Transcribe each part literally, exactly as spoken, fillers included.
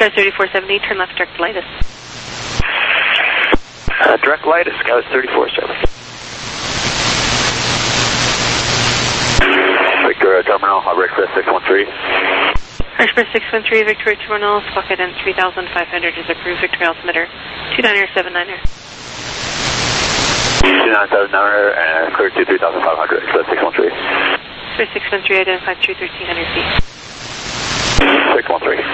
Sky thirty-four seventy, turn left, direct Leitus. Uh, direct Leitus, Sky thirty-four seventy. Victoria Terminal, Harbor Express six one three. Express six one three, Victoria Terminal, squawk ident three thousand five hundred is approved, Victoria altimeter two niner seven niner. two nine seven niner and clear to three thousand five hundred, Express six one three. Express six one three, identified through thirteen hundred feet. six one three.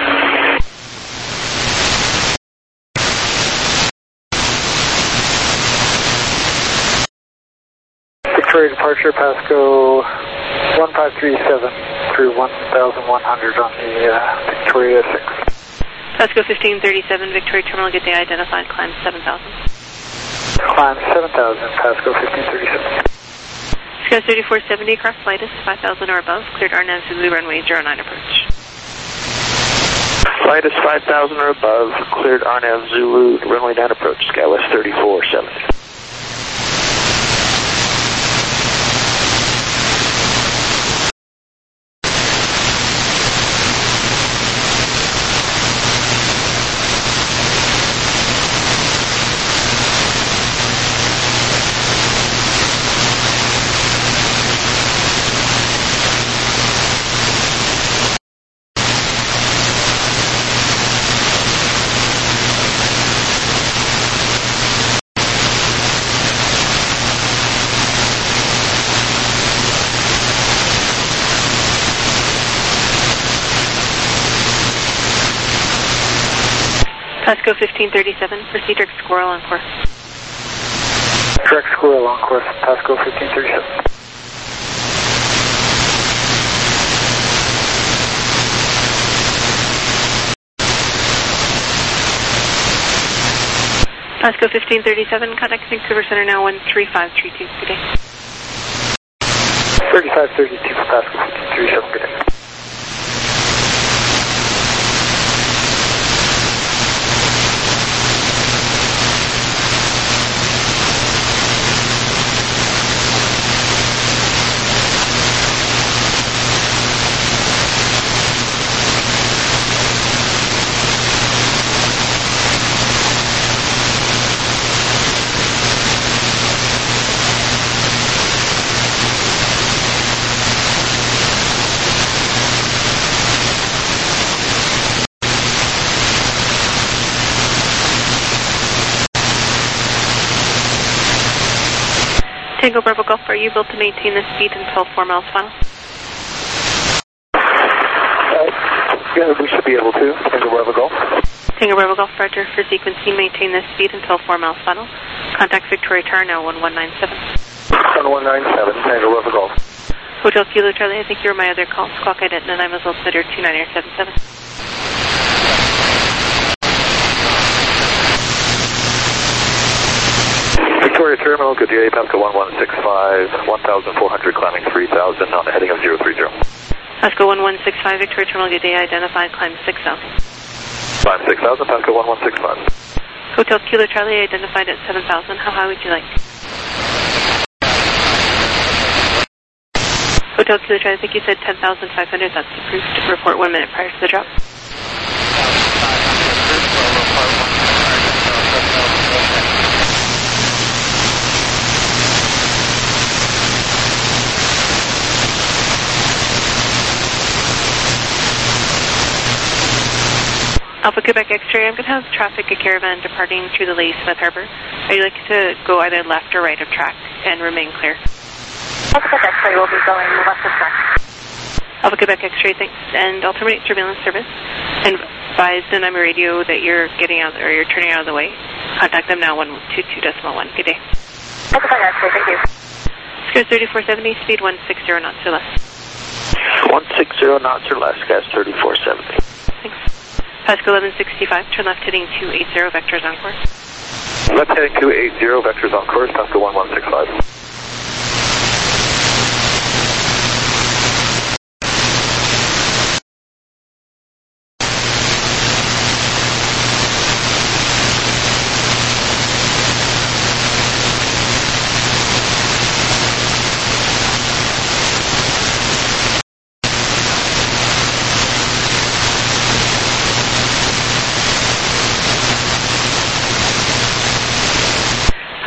Victoria departure, Pasco one five three seven through one thousand one hundred on the uh, Victoria six. Pasco fifteen thirty-seven, Victoria Terminal, good day, identified, climb seven thousand. Climb seven thousand, Pasco fifteen thirty-seven. Sky thirty-four seventy, cross Leitus, five thousand or above, cleared R N A V Zulu runway zero nine approach. Leitus five thousand or above, cleared R N A V Zulu runway nine approach, Skywest thirty-four seventy. Pasco fifteen thirty-seven, proceed direct Squirrel on course. Direct Squirrel on course, Pasco fifteen thirty-seven. Pasco fifteen thirty-seven, contact Vancouver Center now one three five three two, good day. thirty-five thirty-two for Pasco fifteen thirty-seven, good day. Tango Bravo Golf, are you able to maintain this speed until four miles final? Uh, yeah, we should be able to. Tango Bravo Golf. Tango Bravo Golf, Roger, for sequencing, maintain this speed until four miles final. Contact Victoria Tower now one one nine seven. one one nine seven, Tango Bravo Golf. Hotel Kilo Charlie, I think you were my other call. Squawk ident and I'm as well considered two niner seven seven. Victoria Terminal, good day, Pasco one one six five, one thousand four hundred, climbing three thousand on the heading of zero three zero. Pasco one one six five, Victoria Terminal, good day, identified, climb six thousand. Climb six thousand, Pasco one one six five. Hotel Kilo Charlie, identified at seven thousand, how high would you like? Hotel Kilo Charlie, I think you said ten thousand five hundred, that's approved. Report one minute prior to the drop. Alpha Quebec X-ray, I'm going to have traffic, a caravan departing through the Ladysmith Harbor. Are you likely to go either left or right of track and remain clear? Alpha Quebec X-ray will be going left of track. Alpha Quebec X-ray, thanks. And I'll terminate surveillance service. And advise the N M radio that you're getting out, or you're turning out of the way. Contact them now, one two two decimal one. Good day. Alpha Quebec X-ray, thank you. Sky thirty-four seventy, speed one six zero knots or less. one six zero knots or less, gas thirty-four seventy. Thanks. Pasco eleven sixty-five, turn left heading two eighty, vectors on course. Left heading two eighty, vectors on course, Pasco one one six five.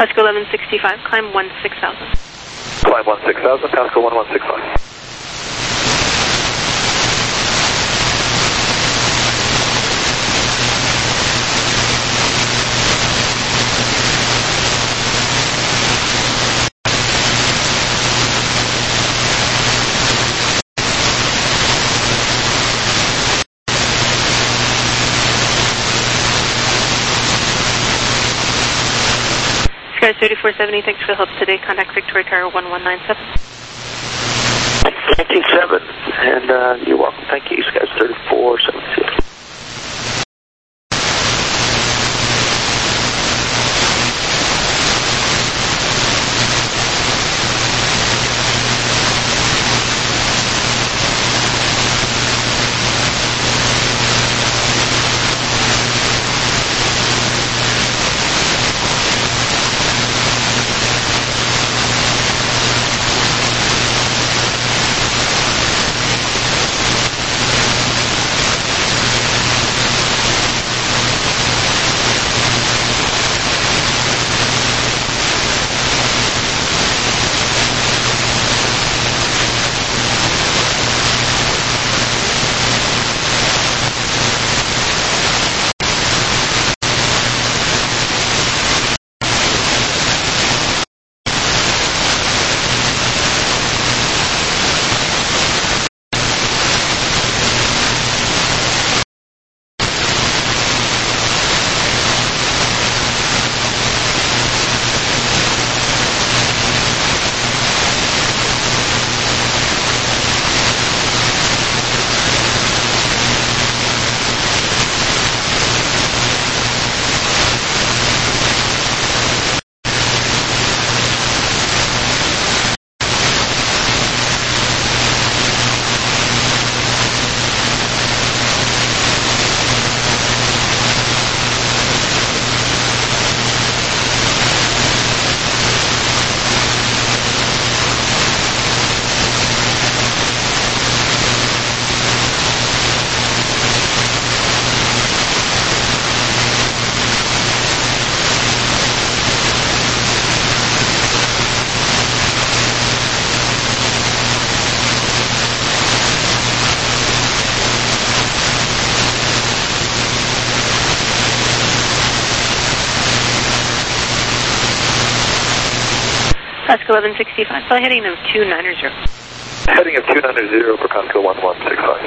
Pasco eleven sixty-five, climb one six thousand. Climb one six thousand, Pasco one one six five. Sky thirty-four seventy, thanks for the help today. Contact Victoria Tower one one nine seven. ninety-seven, and uh, you're welcome. Thank you, Sky thirty-four seventy. Pasco eleven sixty-five, fly heading of two nine zero. Heading of two nine zero for Pasco one one six five.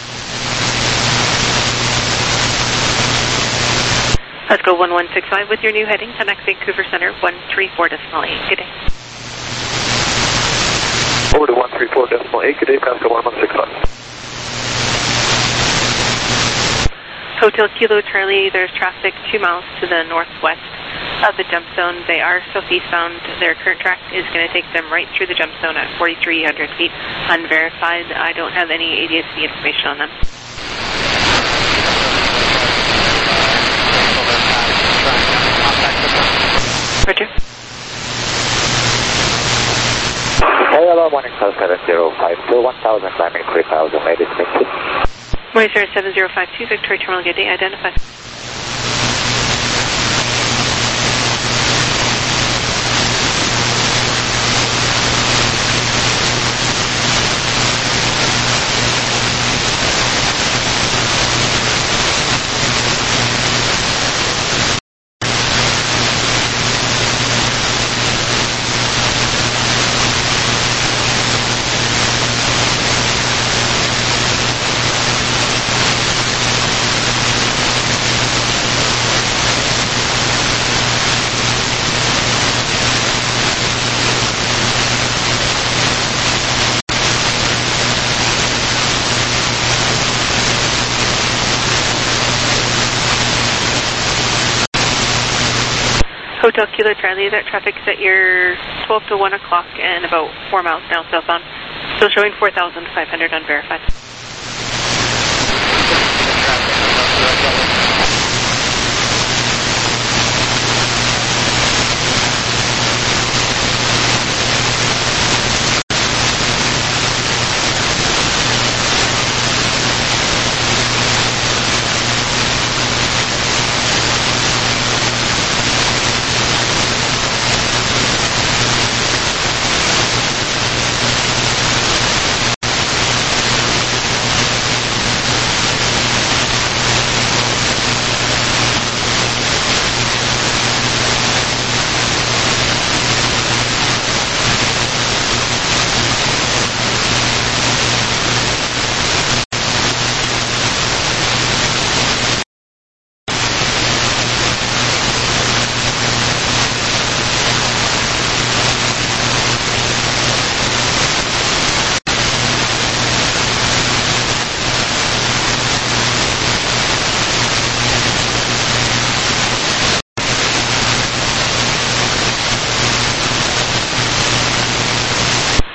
Pasco one one six five with your new heading, connect Vancouver Center one three four decimal eight. Good day. Over to one three four decimal eight, good day, Pasco one one six five. Hotel Kilo Charlie, there's traffic two miles to the northwest of the jump zone. They are southeast bound. Their current track is going to take them right through the jump zone at forty-three hundred feet. Unverified. I don't have any A D S B information on them. Roger. Hey, hello, morning, seven zero five two, one thousand, climbing three thousand, ladies, thank you. Morning, sir, seven zero five two, Victoria Terminal, good day, identified. Hotel Kilo Charlie, that traffic's at your twelve to one o'clock and about four miles down southbound. Still showing four thousand five hundred unverified.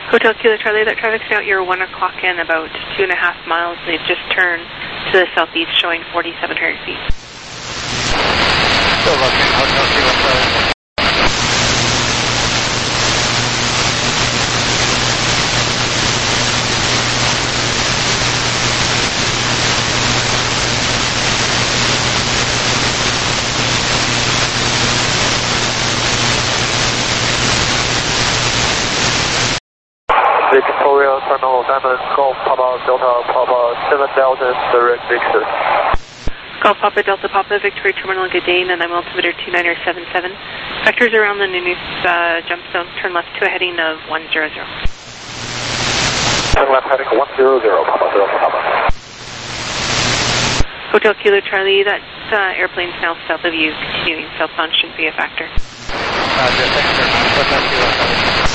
Hotel Kilo Charlie, that traffic's now at your one o'clock in, about two and a half miles. They've just turned to the southeast, showing forty-seven hundred feet. Still looking, Hotel Kilo Charlie. Victoria Terminal Diamond Golf Papa Delta Papa seven thousand direct Victor. Golf Papa Delta Papa Victoria Terminal, good day, and I'm altimeter two niner seven seven. Vectors around the Nunus uh, jump zone, turn left to a heading of one zero zero. Turn left heading one zero zero, Papa Delta Papa. Hotel Kilo Charlie, that uh, airplane's now south of you, continuing southbound shouldn't be a factor. Roger, thanks very much. Hotel Kilo Charlie.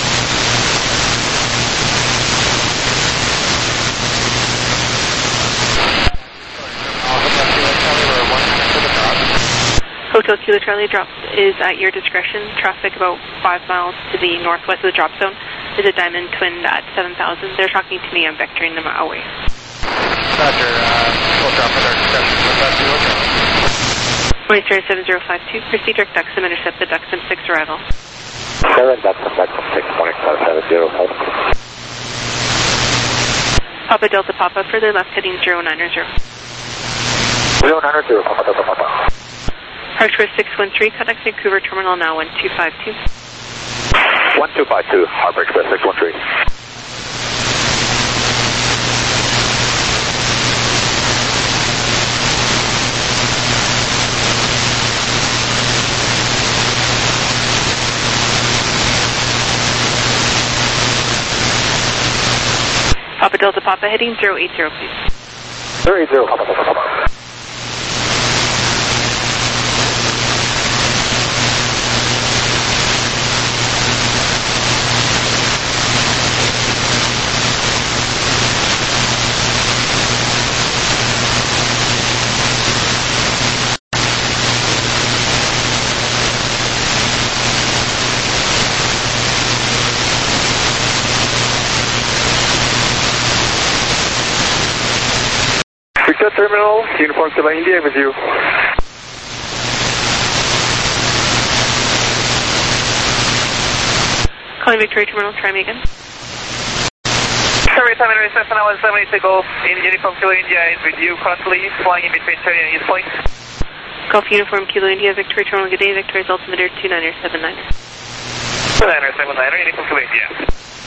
Hotel Kilo Charlie, drop is at your discretion. Traffic about five miles to the northwest of the drop zone is a Diamond Twin at seven thousand. They're talking to me. I'm vectoring them away. Roger, uh, we'll drop at our discretion. Hotel Kilo Charlie. Oyster seven zero five two, proceed direct Duxum, intercept the Duxum six arrival. seven Duxum, Duxum six, morning five seven zero five. Papa Delta Papa, further left heading zero nine zero. zero nine zero, Papa Delta Papa. Arcturus six one three, contact Vancouver Terminal now one two five two. one two five two, Harbor Express six one three. Papa Delta Papa, heading zero eight zero, please. zero eight zero, Papa Delta Papa. Terminal, Uniform Sierra India with you. Calling Victoria Terminal, try me again. Sorry, Terminal seven hours seven eight Golf in Uniform Kilo India is with you, currently flying in between Cherry and East Point. Golf Uniform Kilo India, Victoria Terminal, good day, Victoria's altimeter two niner seven nine. two niner seven nine, Uniform Kilo India.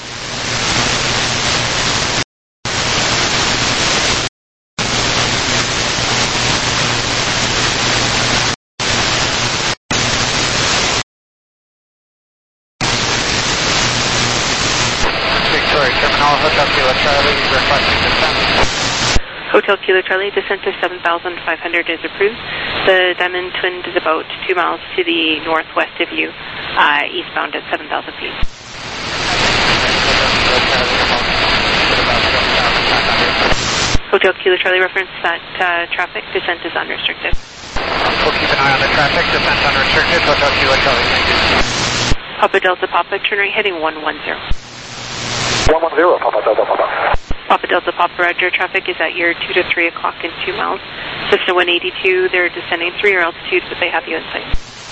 Hotel Kilo Charlie, requesting descent. Hotel Kilo Charlie, descent to seven thousand five hundred is approved. The Diamond Twin is about two miles to the northwest of you, uh, eastbound at seven thousand feet. Hotel Kilo Charlie, reference that uh, traffic, descent is unrestricted. We'll keep an eye on the traffic, descent unrestricted. Hotel Kilo Charlie, thank you. Papa Delta Papa, turn right heading one one zero. one one zero, Papa Delta Papa. Papa Delta Papa, roger, traffic is at your two to three o'clock in two miles. Cessna one eighty-two, they're descending three your altitude, but they have you in sight.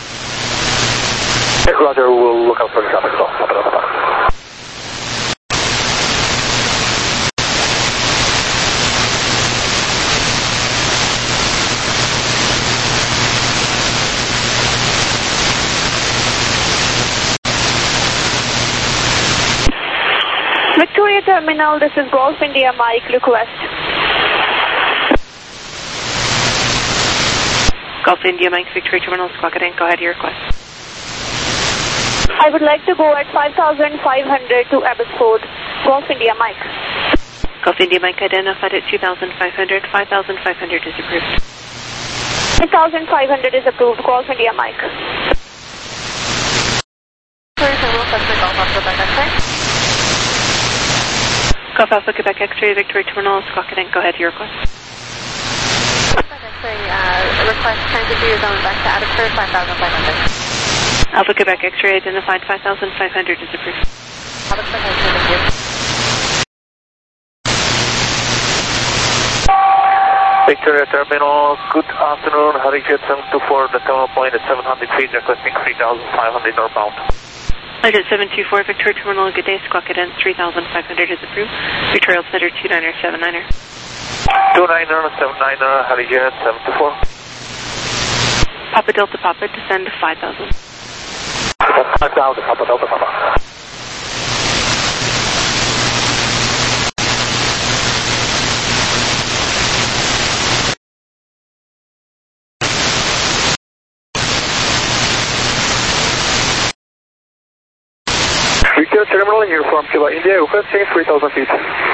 Hey, roger, we'll look out for the traffic as well, Papa Delta Papa. Victoria Terminal, this is Golf India Mike, request. Golf India Mike, Victoria Terminal, Squawk Inc, go ahead, your request. I would like to go at five thousand five hundred to Abbotsford, Golf India Mike. Golf India Mike identified at two thousand five hundred, five thousand five hundred is approved. five thousand five hundred is approved, Golf India Mike. Victoria Terminal, Cessna Golf Alpha Quebec X-ray. Golf Alpha Quebec X-ray, Victoria Terminal, Squawk Inc, go ahead, your request. Quebec X-ray, uh, request transit to your zone back to Abbotsford, five thousand five hundred. Alpha Quebec X-ray identified five thousand five hundred is approved. Abbotsford, thank you. Victoria Terminal, good afternoon, Hurricane seven two four, the terminal point at seven hundred feet, requesting three thousand five hundred northbound. Flight seven two four, Victoria Terminal, good day, squawk cadence three thousand five hundred is approved. Victoria Altimeter two niner seven niner. two niner seven niner, Hurricane seven two four. Papa Delta Papa, descend to five thousand. five thousand, Papa Delta Papa. Victoria Terminal in uniform, Cuba India, requesting three thousand feet.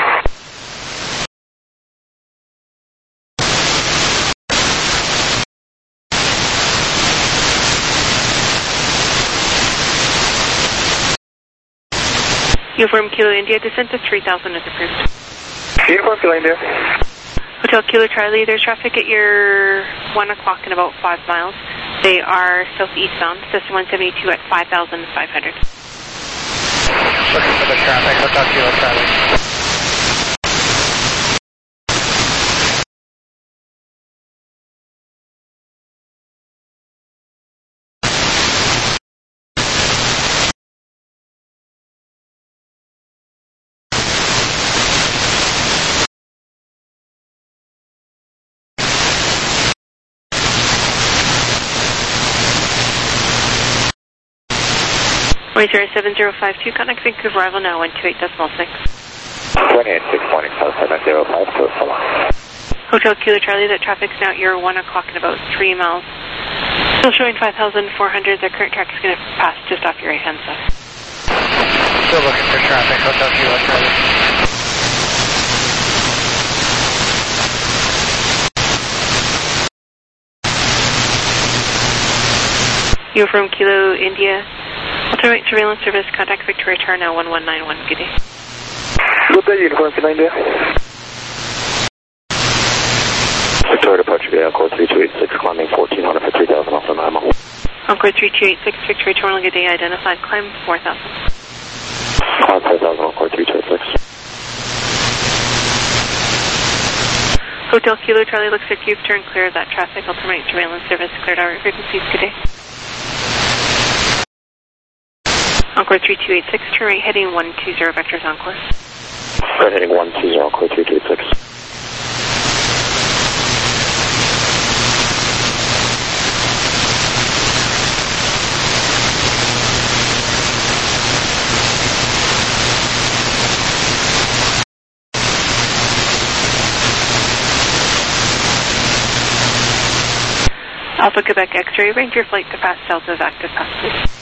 Uniform Kilo India, descent to three thousand is approved. Uniform Kilo India. Hotel Kilo Charlie, there's traffic at your one o'clock in about five miles. They are southeast bound, system one seventy-two at five thousand five hundred. Looking for the traffic, Hotel Kilo Charlie. zero seven zero five two, contact Vancouver arrival now, one two eight decimal six. twenty-eight six, morning, seven zero five, so so long. Hotel Kilo Charlie, that traffic's now at your one o'clock in about three miles. Still showing five thousand four hundred, the current track is going to pass just off your right hand side. Still looking for traffic, Hotel Kilo Charlie. Uniform Kilo India. Ultimate surveillance service, contact Victoria Tower now one one nine one, good day. Good day, Uniform Kilo India. Victoria departure, Encore three two eight six, climbing fourteen hundred for three thousand off the Mamo. Encore three two eight six, Victoria Terminal, good day, identified, climb four thousand. Climb four thousand, Encore three two eight six. Hotel Kilo Charlie, looks like you've turned clear of that traffic. Ultimate surveillance service, cleared our frequencies, good day. Encore three two eight six, turn right heading one two zero, vectors on course. Right heading one two zero, Encore three two eight six. Alpha Quebec X-ray, range your flight to pass Delta of active pass, please.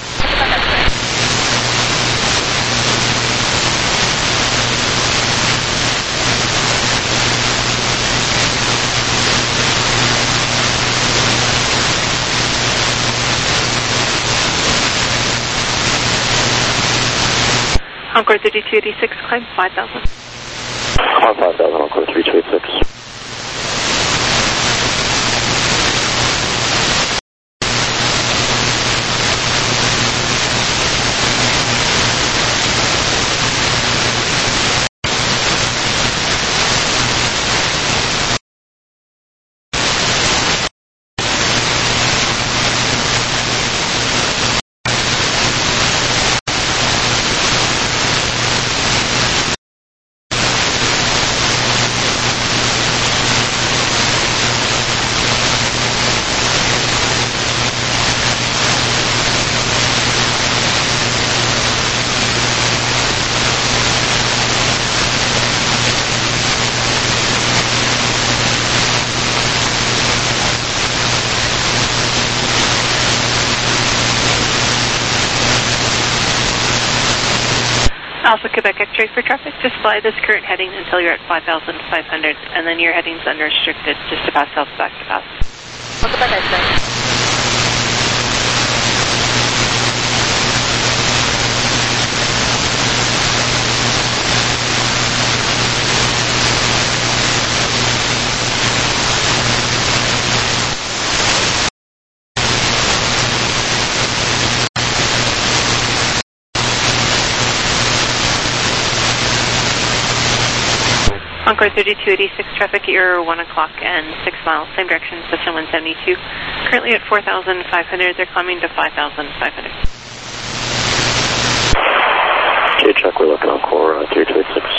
Encore thirty-two eighty-six, climb five thousand. Climb five thousand, Encore three two eight six. Alpha Quebec X-ray for traffic, just fly this current heading until you're at five thousand five hundred, and then your heading's unrestricted, just to pass south back to pass. Alpha Quebec X-ray. Encore thirty-two eighty-six, traffic at your one o'clock and six miles, same direction, Cessna one seventy-two. Currently at four thousand five hundred, they're climbing to five thousand five hundred. Okay, check, we're looking on core uh, three two eight six.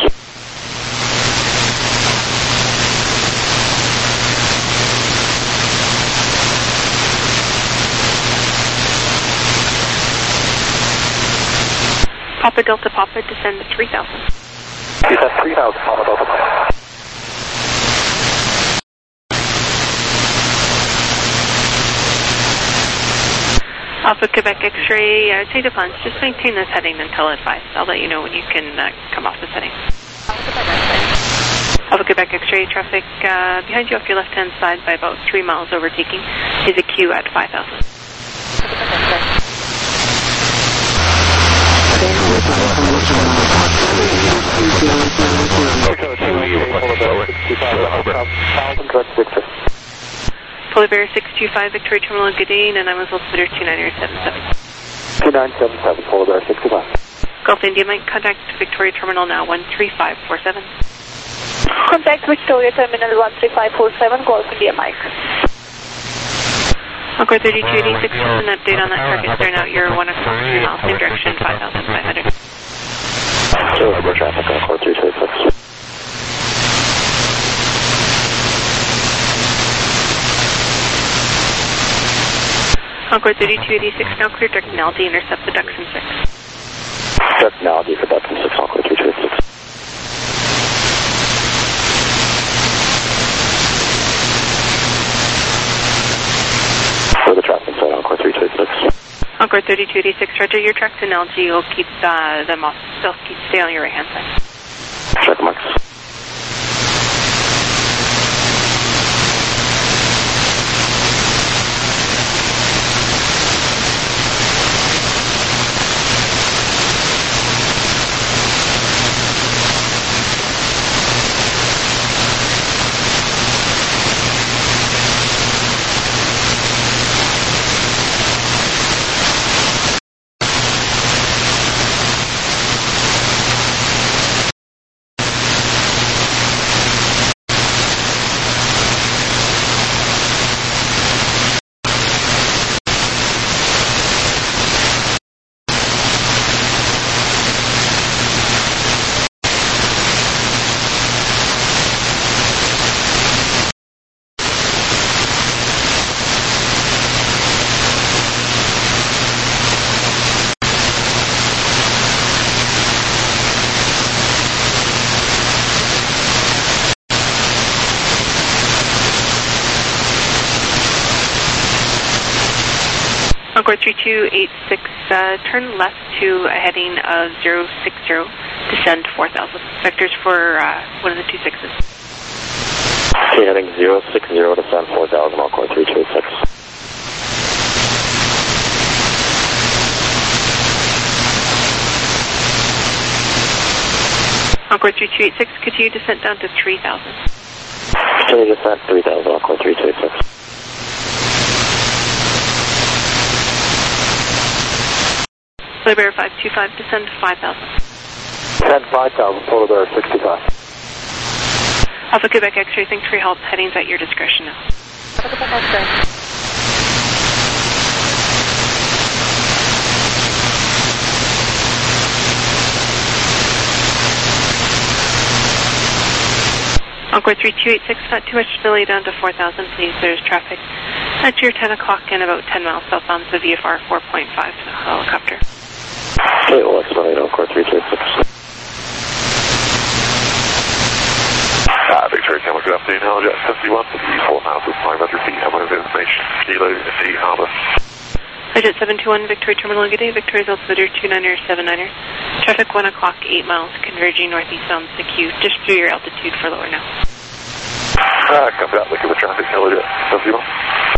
Papa Delta Papa, descend to three thousand. Descend three thousand, Papa Delta Papa. Alpha Quebec X-ray, uh, take the plunge. Just maintain this heading until advised. I'll let you know when you can uh, come off this heading. Alpha Quebec X-ray, traffic uh, behind you off your left-hand side by about three miles overtaking is a queue at five thousand. Polar Bear six two five, Victoria Terminal, good day, and I was altimeter two nine seven seven. two nine seven seven, Polar Bear six two five. Gulf India Mike, contact Victoria Terminal now one three five four seven. Contact Victoria Terminal one three five four seven, Gulf India Mike. Encore thirty-two eighty-six, just an update on that target. They're now at your one o'clock, three miles, same direction, five thousand five hundred. So, we're traffic on core three two eight six. Encore thirty-two eighty-six, now clear direct N L D, intercept the Duxon six. Direct N L D for Duxon six, Encore three two eight six. For the traffic side, Encore three two eight six. Encore thirty-two eighty-six, Roger, your tracks in L G will keep uh, them off, they'll keep stay on your right hand side. Check marks. Encore three two eight six, uh, turn left to a heading of zero six zero, descend four thousand. Vectors for uh, one of the two sixes. Okay, heading zero six zero, descend four thousand, Encore three two eight six. Encore three two eight six, continue descent down to three thousand. Continue descent three thousand, Encore three two eight six. Polar Bear five two five, descend five thousand. Descend five thousand, Polar Bear six two five. Alpha Quebec X-ray, thanks for your help. Headings at your discretion now. Alpha Quebec X-ray. Encore three two eight six, not too much delay down to four thousand, please. There's traffic at your ten o'clock and about ten miles southbound, the V F R four point five helicopter. Okay, we'll explain Encore three two eight six. Uh, Victoria Camel, good afternoon, Helljet seventy-one, four thousand five hundred feet, have my information, Kilo Indy Harbour. Helljet seven two one, Victoria Terminal, good day, Victoria's altimeter two niner seven niner. Traffic one o'clock, eight miles, converging northeast on the queue, just through your altitude for lower now. Uh, copy that, look at the traffic, Helljet seventy-one.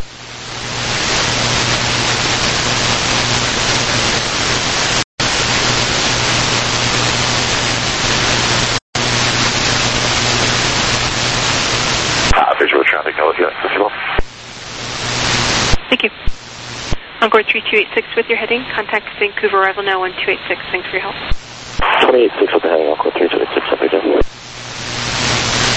Visual traffic, Helljet fifty-one. Thank you. Encore three two eight six with your heading. Contact Vancouver arrival now one two eight six. Thanks for your help. twenty-eight six with the heading, Encore three two eight six, every day.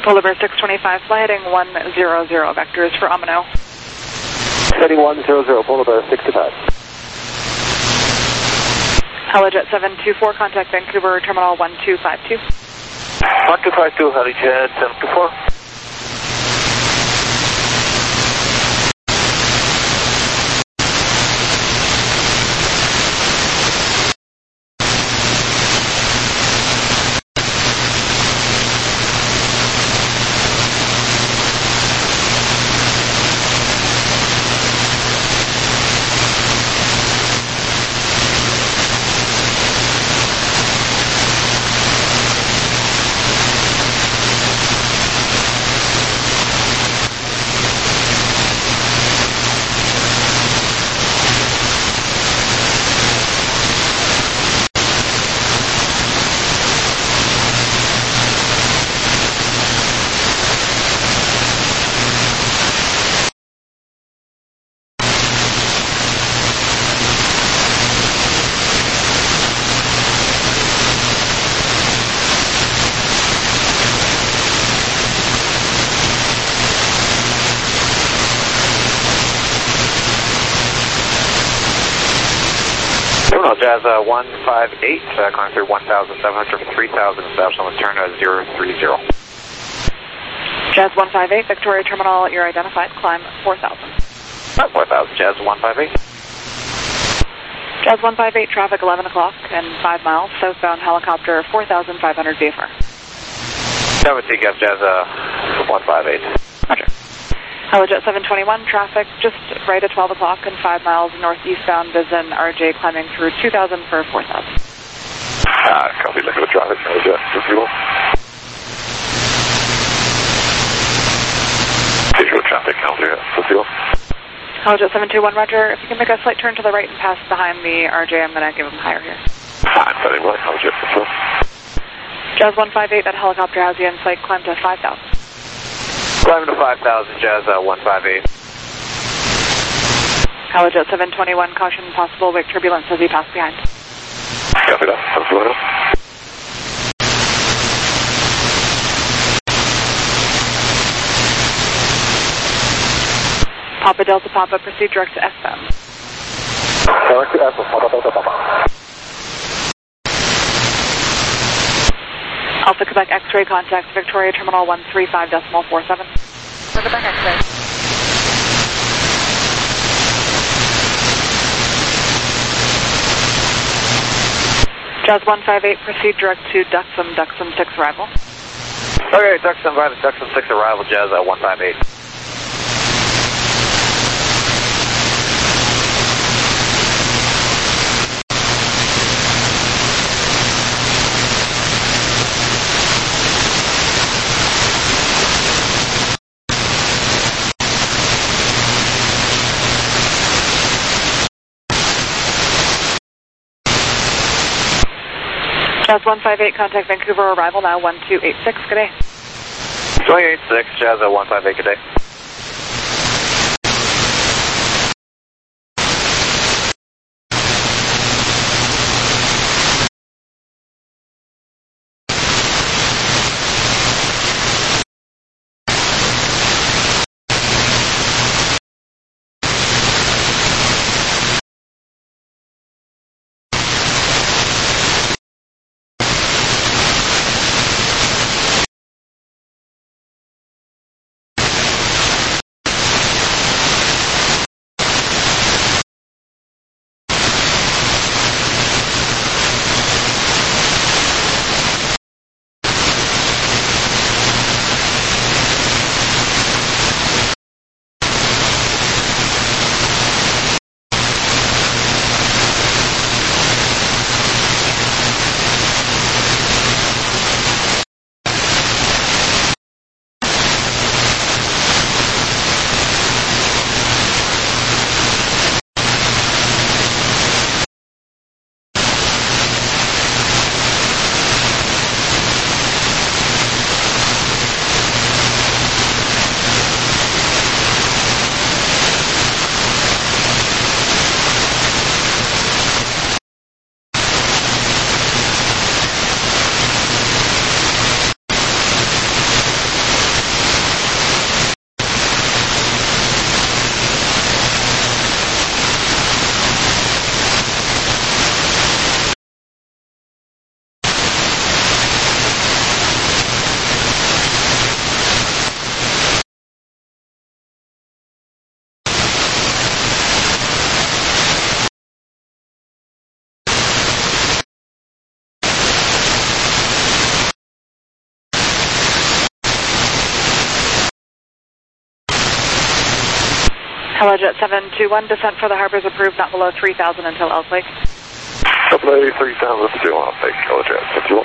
Polar Bear six twenty-five, fly heading one zero zero, vectors for Amano. Heading one zero zero, Polar Bear sixty-five. Helijet seven two four, contact Vancouver Terminal one two five two. one two five two, Helijet seven two four. Jazz uh, one five eight, uh, going through one thousand seven hundred for three thousand, established on the turn uh, zero three zero. Jazz one five eight, Victoria Terminal, you're identified, climb four thousand. Uh, four thousand, Jazz one five eight. Jazz one five eight, traffic eleven o'clock and five miles, southbound helicopter four thousand five hundred V F R. Seven T Gas, Jazz uh, one five eight. Roger. Helijet seven twenty-one, traffic just right at twelve o'clock and five miles northeastbound Vision R J climbing through two thousand for four thousand. Uh, copy, look at the traffic, Helijet, visual. Visual traffic, Helijet, visual. Helijet seven two one, roger. If you can make a slight turn to the right and pass behind the R J, I'm going to give him higher here. Fine, very well, Helijet, visual. Jazz one five eight, that helicopter has you in sight, climb to five thousand. Climbing to five thousand, Jazz uh, one five eight. Helijet seven twenty-one, caution possible wake turbulence as he passed behind. Copy that, visual. Papa Delta Papa, proceed direct to S-bound. Direct to S-bound, Papa Delta Papa. Alpha Quebec X-ray, contact Victoria Terminal one three five decimal four seven. Quebec X-ray. Jazz one five eight, proceed direct to Duxham, Duxham six arrival. Okay, Duxham five, Duxham six arrival, Jazz uh, one five eight. Jazz one five eight, contact Vancouver arrival now one two eight six, good day. two eight six, Jazz uh, one five eight, good day. Hello, Jet seven two one, descent for the harbor is approved, not below three thousand until Elk Lake. Double A three thousand still on take Kilo Jet seven two one.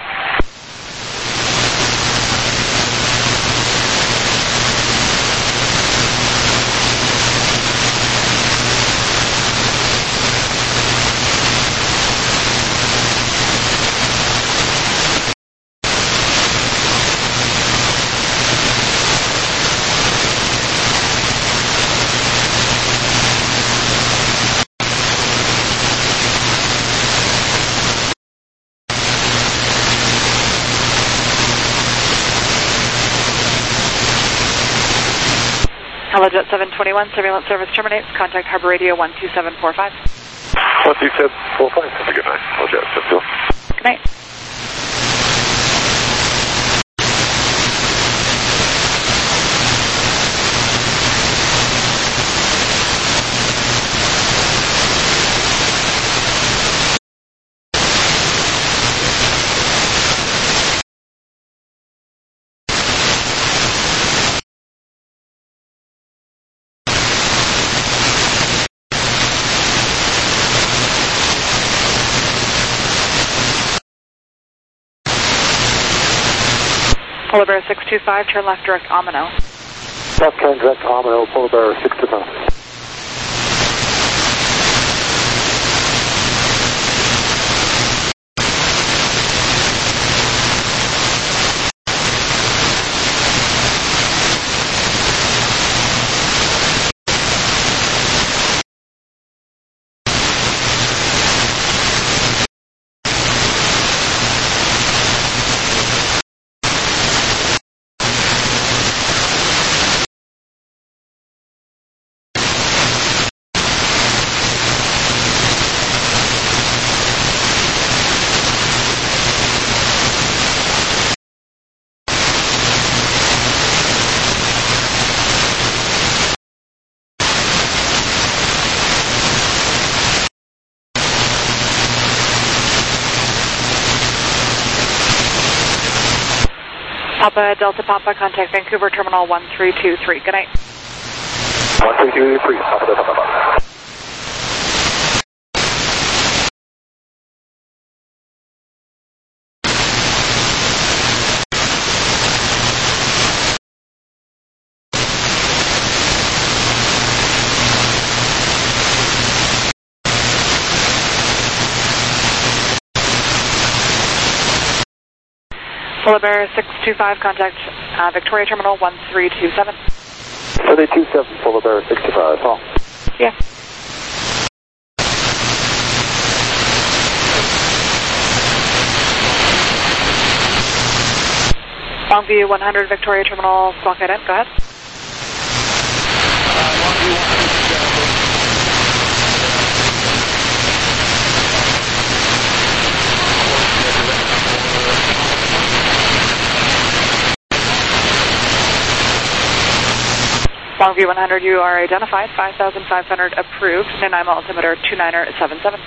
Hello, Jet seven twenty-one, surveillance service terminates. Contact Harbor Radio one two seven four five. one two seven four five. Have a good night. Kilo Jet seven two one. Good night. Polar Bear six two five, turn left direct Amino. Left turn direct Amino, Polar Bear six two five. Papa Delta Papa, contact Vancouver Terminal one three two three. Good night. one three two three, Papa Delta Papa. Polar Bear six two five, contact uh, Victoria Terminal one three two seven. three two seven, Polar Bear six two five, call. Yeah. Longview one hundred, Victoria Terminal, squawk ident, go ahead. Longview one hundred, you are identified, five thousand five hundred approved, Nanaimo altimeter two niner seven seven.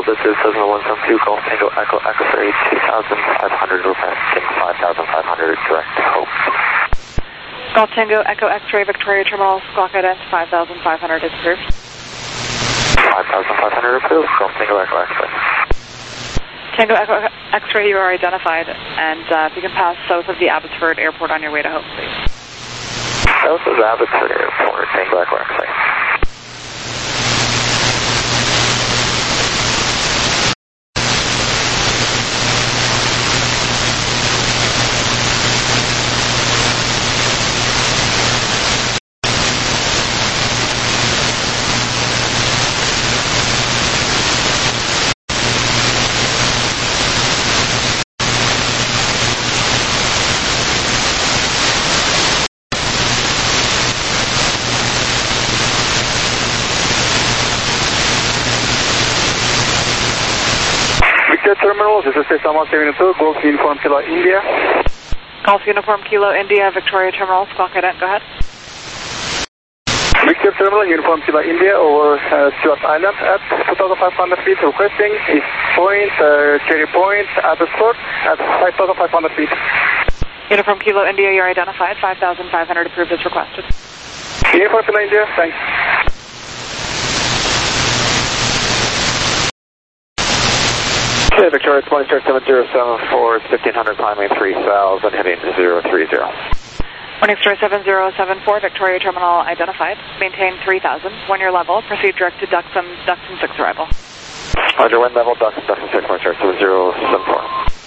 this is seven one seven two, Golf Tango Echo X-ray two thousand five hundred, requesting five thousand five hundred, direct Hope. Golf Tango Echo X-ray Victoria Terminal, squawk ident five thousand five hundred is approved. five thousand five hundred approved, Golf Tango Echo X-ray. Tango Echo X-ray, you are identified, and uh, if you can pass south of the Abbotsford Airport on your way to Hope, please. South of Abbotsford Airport, Tango Echo X-ray. Terminal, this is Cessna one seventy-two, Golf Uniform Kilo India. Golf Uniform Kilo India, Victoria Terminal, squawk ident, go ahead. Victor Terminal, Uniform Kilo India, over uh, Stewart Island at two thousand five hundred feet, requesting East Point, uh, Cherry Point, Abbotsford at five thousand five hundred feet. Uniform Kilo India, you're identified, five thousand five hundred approved as requested. Uniform Kilo India, thanks. Okay, Victoria twenty star seven zero seven four, fifteen hundred, climbing three thousand, heading zero three zero. Morning Star seven zero seven four, Victoria Terminal identified. Maintain three thousand, one year level, proceed direct to Duxton, Duxton six arrival. Roger, wind level, Duxton, Duxton six, Morning Star seven zero seven four.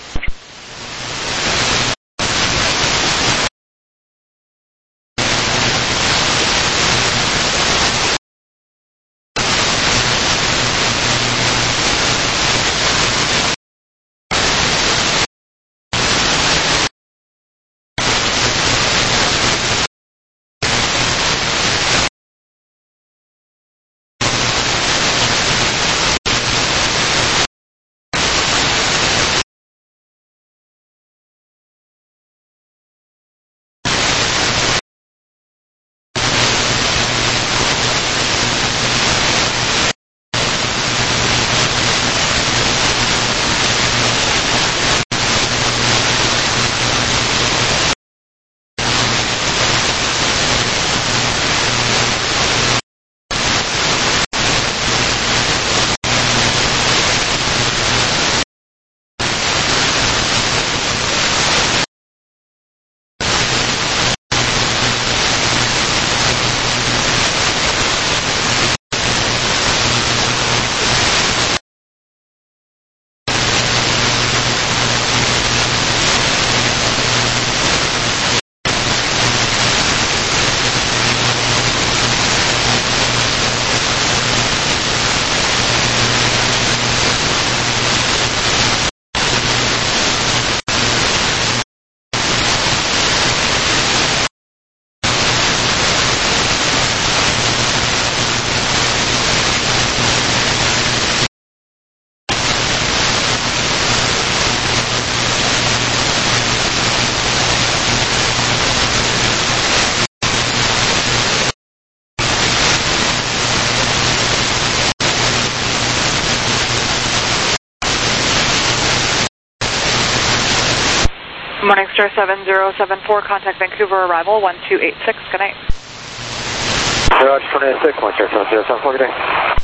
Morning Star seven zero seven four, contact Vancouver arrival one two eight six, good night. Roger, twenty-six, Morning Star seven zero seven four, good day.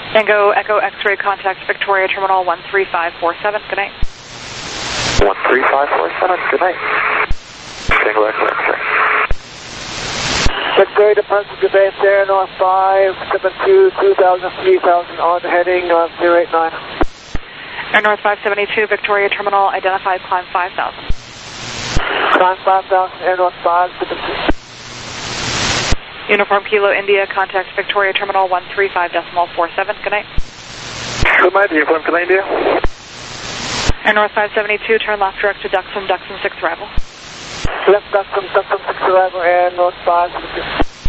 Tango Echo X-ray contact Victoria Terminal one three five four seven. Good night. one three five four seven, good night. Tango Echo X-ray. Victoria departure to base there, North five seven two, two thousand, three thousand on heading North zero eight nine. Air North five seventy-two, Victoria Terminal, identified climb five thousand. Climb five thousand, Air North five seventy-two. Uniform Kilo India, contact Victoria Terminal one three five decimal four seven. Good night. Good night, Uniform Kilo India. Air North five seventy-two, turn left direct to Duxon, Duxon six arrival. Left Duxon, Duxon six arrival, Air North five seventy-two.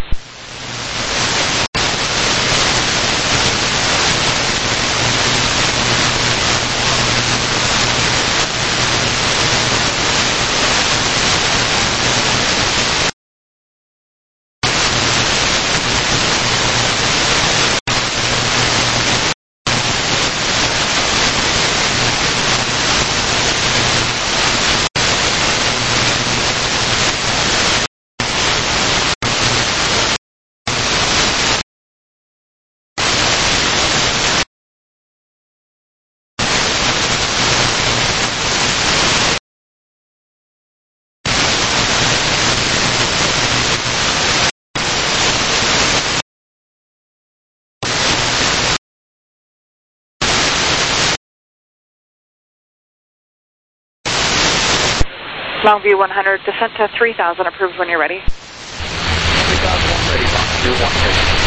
Longview one hundred, descent to three thousand, approved when you're ready. three thousand one ready, Longview one hundred.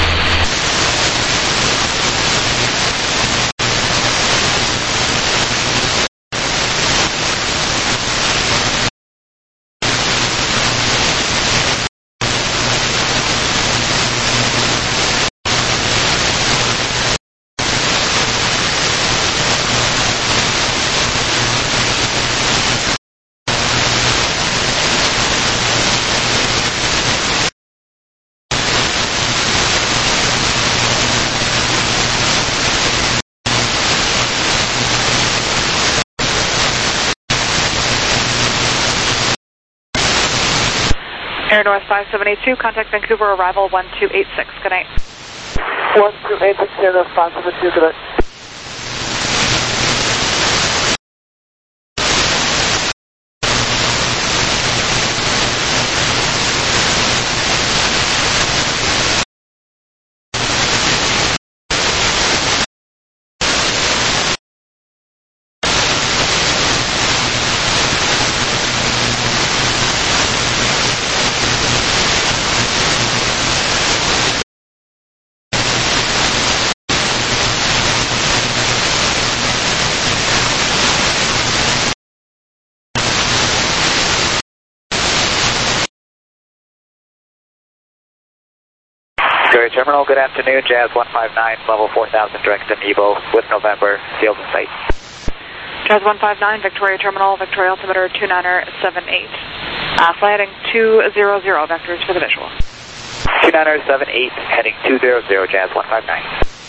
Air North five seventy-two, contact Vancouver arrival one two eight six. Good night. one two eight six, Air North five seventy-two, good night. Victoria Terminal, good afternoon, Jazz one five nine, level four thousand, direct to Nebo with November, field in sight. Jazz one five nine, Victoria Terminal, Victoria altimeter two niner seven eight. Uh, fly heading two zero zero, vectors for the visual. two niner seven eight, heading two zero zero, Jazz one five nine.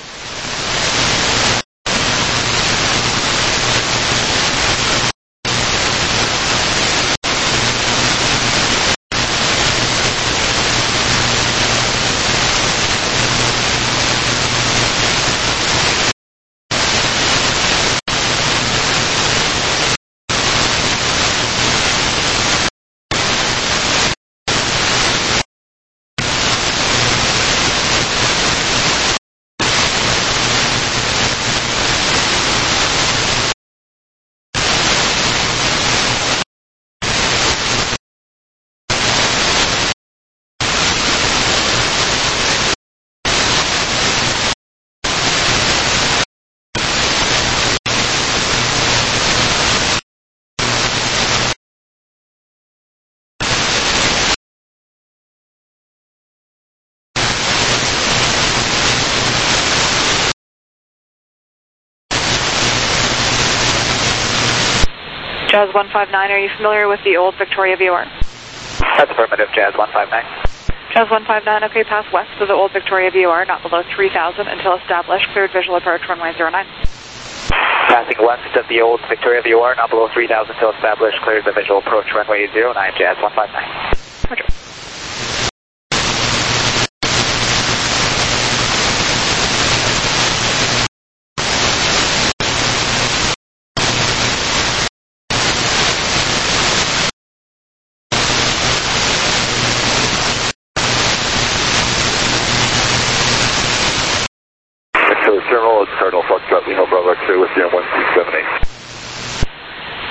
Jazz one five nine, are you familiar with the old Victoria V O R? That's affirmative, Jazz one five nine. Jazz one five nine, okay, pass west of the old Victoria V O R, not below three thousand until established, cleared visual approach runway zero nine. Passing west of the old Victoria V O R, not below three thousand until established, cleared the visual approach runway zero nine, Jazz one five nine. Roger.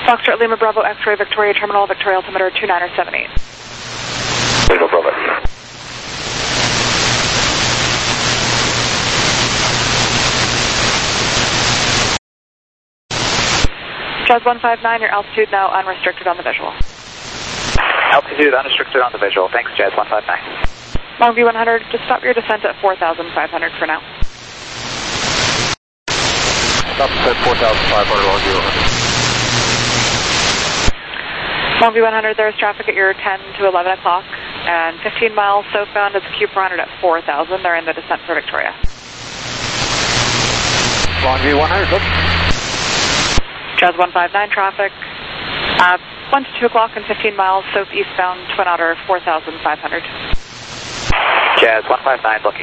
Foxtrot Lima Bravo X-ray Victoria Terminal, Victoria altimeter two niner seven eight. Lima Bravo. Jazz one five nine, your altitude now unrestricted on the visual. Altitude unrestricted on the visual. Thanks, Jazz one five nine. Longview one hundred, just stop your descent at four thousand five hundred for now. Stop at four thousand five hundred, Longview one hundred. Longview one hundred, there's traffic at your ten to eleven o'clock, and fifteen miles southbound, it's Q four hundred at four thousand. They're in the descent for Victoria. Longview one hundred, look. Jazz one five nine traffic, uh, one to two o'clock and fifteen miles southeastbound, Twin Otter four thousand five hundred. Jazz one five nine looking.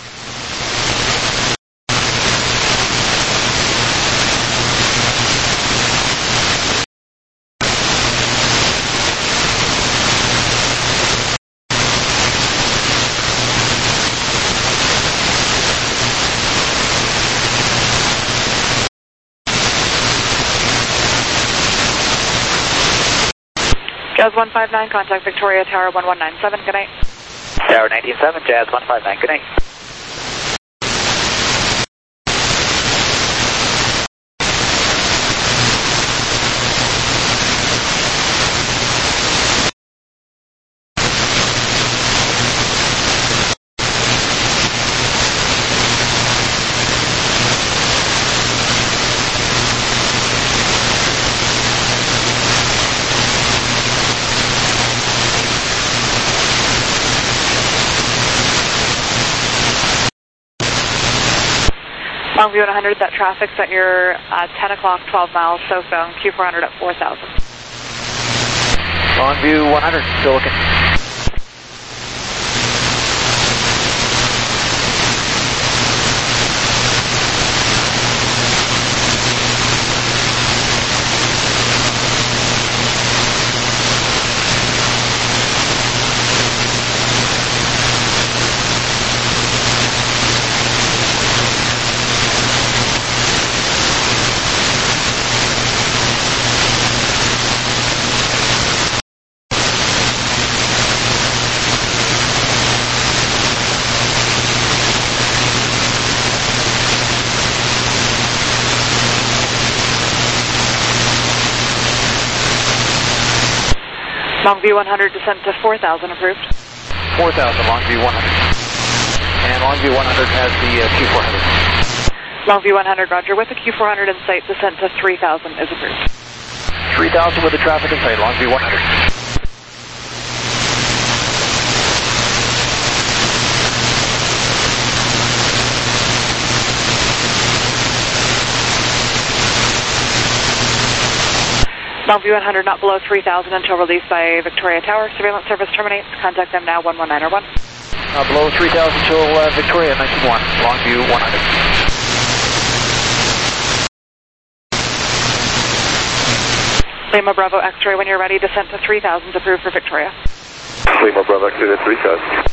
Jazz one five nine, contact Victoria Tower one one nine seven, good night. Tower nineteen seven, Jazz one five nine, good night. Longview one hundred, that traffic's at your uh, ten o'clock, twelve miles southbound, Q four hundred at four thousand. Longview one hundred, still looking. Longview one hundred, descent to four thousand approved. four thousand, Longview one hundred. And Longview one hundred has the uh, Q four hundred. Longview one hundred, roger. With the Q four hundred in sight, descent to three thousand is approved. three thousand with the traffic in sight, Longview one hundred. Longview one hundred, not below three thousand until released by Victoria Tower. Surveillance service terminates. Contact them now, one one nine one. Uh, below three thousand till uh, Victoria nineteen one, Longview one hundred. Lima Bravo X-ray, when you're ready, descent to three thousand, approved for Victoria. Lima Bravo, X-ray at three thousand.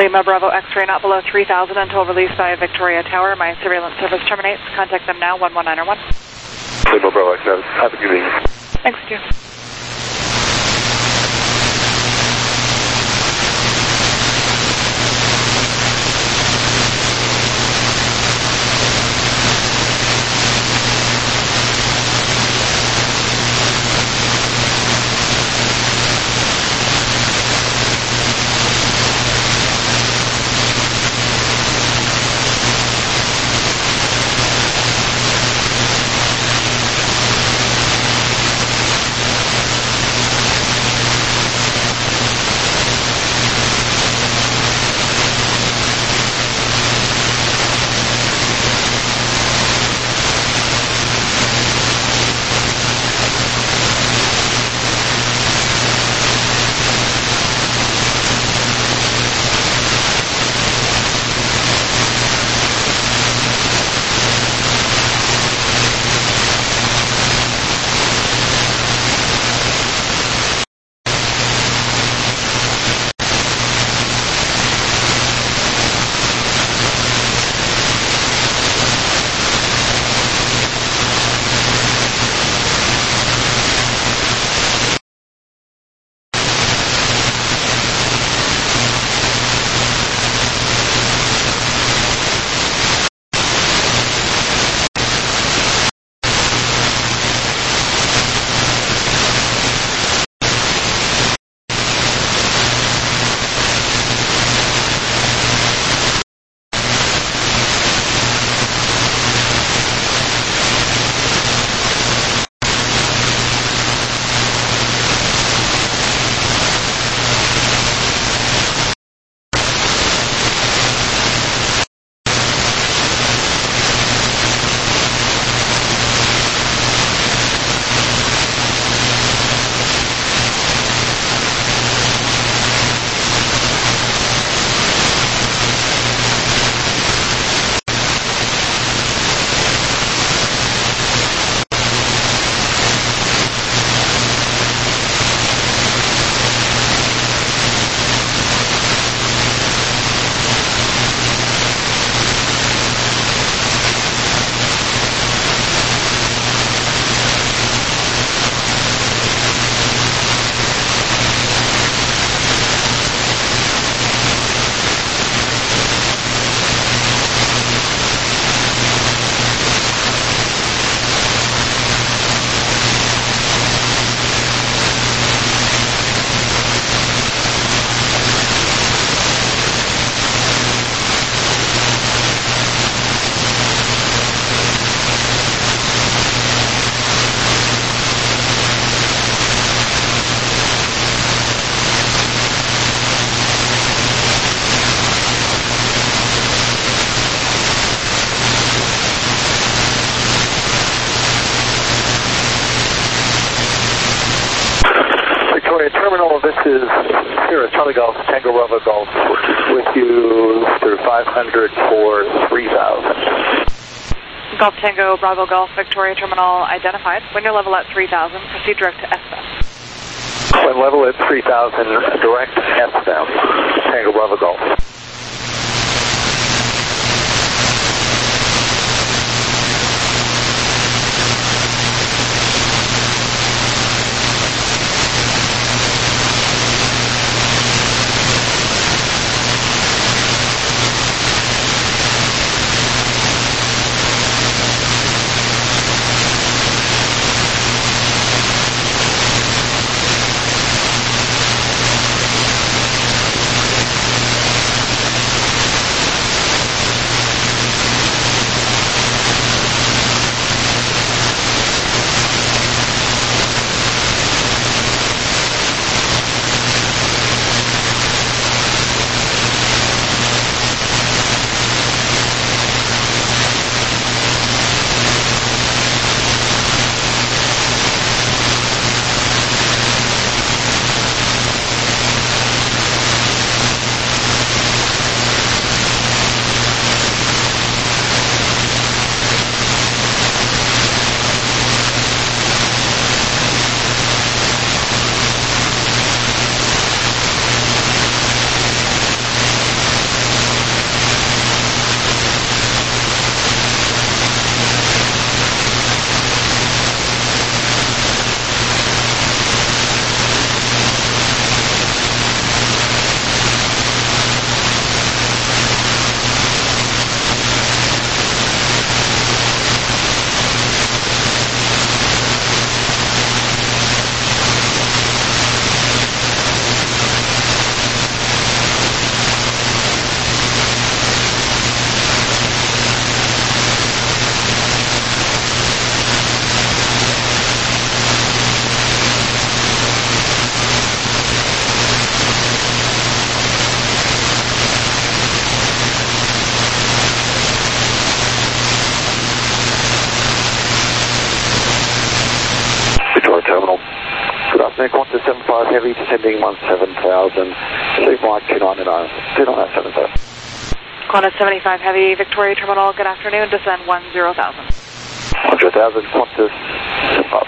Lima Bravo X-ray not below three thousand until released by Victoria Tower. My surveillance service terminates. Contact them now, one one nine or one. Lima Bravo X, have a good evening. Thanks, Stu. Terminal, this is Sierra Charlie Golf, Tango Bravo Golf, with you through five hundred for three thousand. Golf Tango Bravo Golf Victoria Terminal identified. When you're level at three thousand, proceed direct to S B A M. When level at three thousand, direct S B A M, Tango Bravo Golf. afternoon, Qantas seven five Heavy, descending one seven thousand, Steve Mike two nine nine, two nine seven zero. Qantas seventy-five Heavy, Victoria Terminal, good afternoon, descend one zero thousand. one zero thousand, Qantas seven five.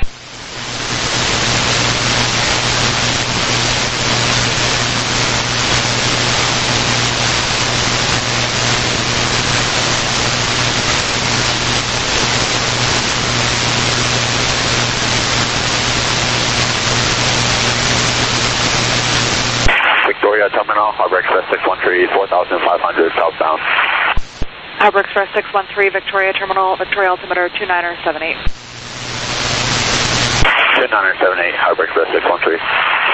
Victoria Terminal, Harbour Express six one three, four thousand five hundred southbound. Harbour Express six one three, Victoria Terminal, Victoria altimeter two niner seven eight. two niner seven eight, Harbour Express six one three.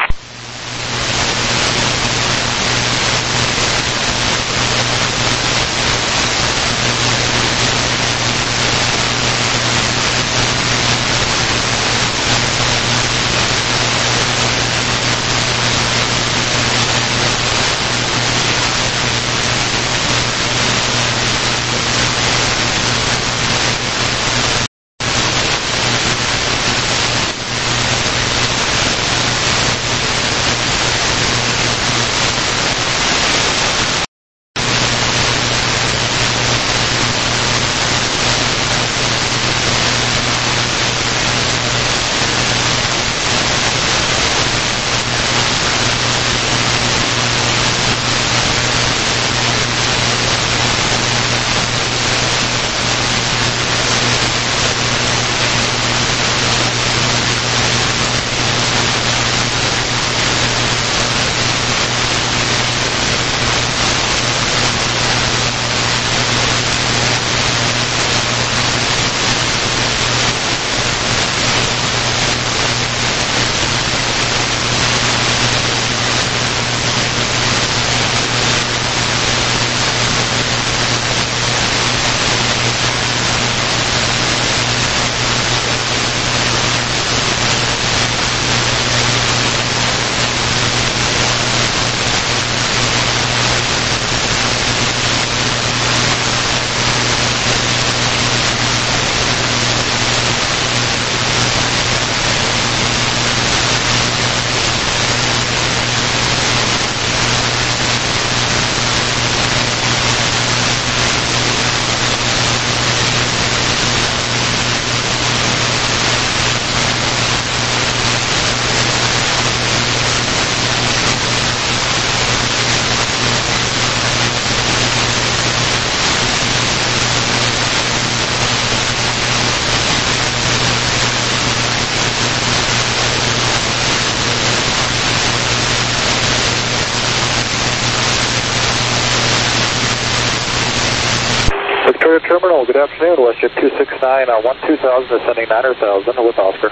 Terminal, good afternoon, WestJet two six nine, uh, one two thousand, descending niner thousand with Oscar.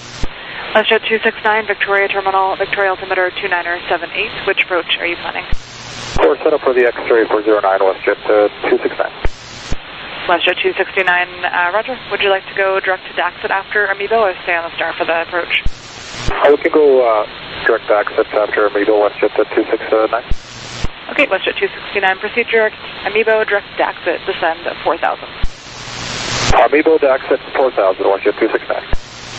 WestJet two six nine, Victoria Terminal, Victoria altimeter two niner seven eight, which approach are you planning? Course set up for the X three four zero nine, WestJet uh, two six nine. WestJet two sixty-nine, uh, roger. Would you like to go direct to Daxit after Amibo or stay on the star for the approach? Uh, we can go uh, direct Daxit after Amibo, WestJet uh, two six nine. Okay, WestJet two sixty-nine, proceed direct Amibo, direct Daxit, descend at four thousand. Amibo, Daxit, four thousand, WestJet two six nine.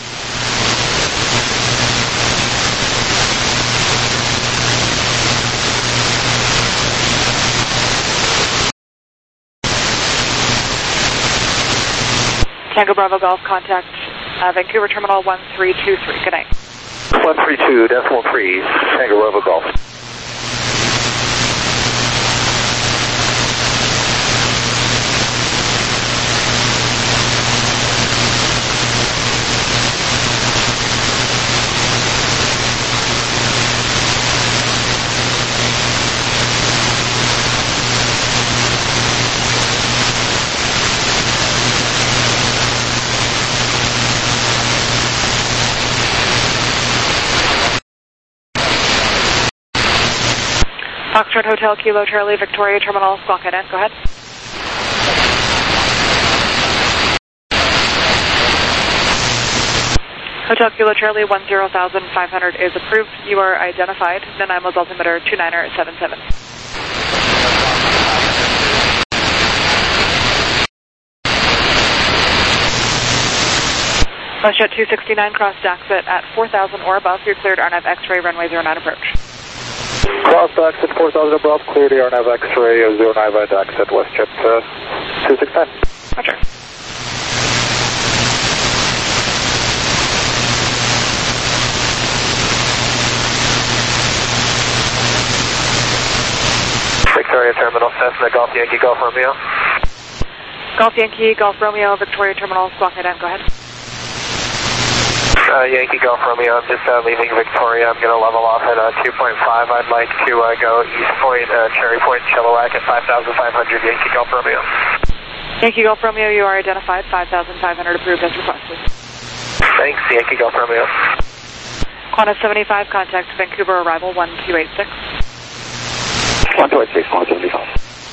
Tango Bravo Golf, contact uh, Vancouver Terminal one three two three. Good night. one three two, decimal three, Tango Bravo Golf. Foxtrot Hotel, Kilo Charlie, Victoria Terminal, squawk head in. Go ahead. Hotel Kilo Charlie, one zero thousand five hundred is approved. You are identified. Nanaimo's altimeter two niner seven seven. WestJet two sixty-nine, cross exit at four thousand or above. You're cleared R N A V X-ray, runway zero nine approach. Cross exit four thousand above, clear the R N A V X-ray zero nine right exit, WestJet uh, two sixty-nine. Roger. Victoria Terminal, Cessna, Golf Yankee, Golf Romeo. Golf Yankee, Golf Romeo, Victoria Terminal, squawk head, go ahead. Uh, Yankee Golf Romeo, I'm just uh, leaving Victoria. I'm going to level off at uh, two point five. I'd like to uh, go East Point, uh, Cherry Point, Chilliwack at five thousand five hundred, Yankee Golf Romeo. Yankee Golf Romeo, you are identified, five thousand five hundred approved as requested. Thanks, Yankee Golf Romeo. Qantas seventy-five, contact Vancouver arrival one two eight six. one two eight six, Qantas seventy-five.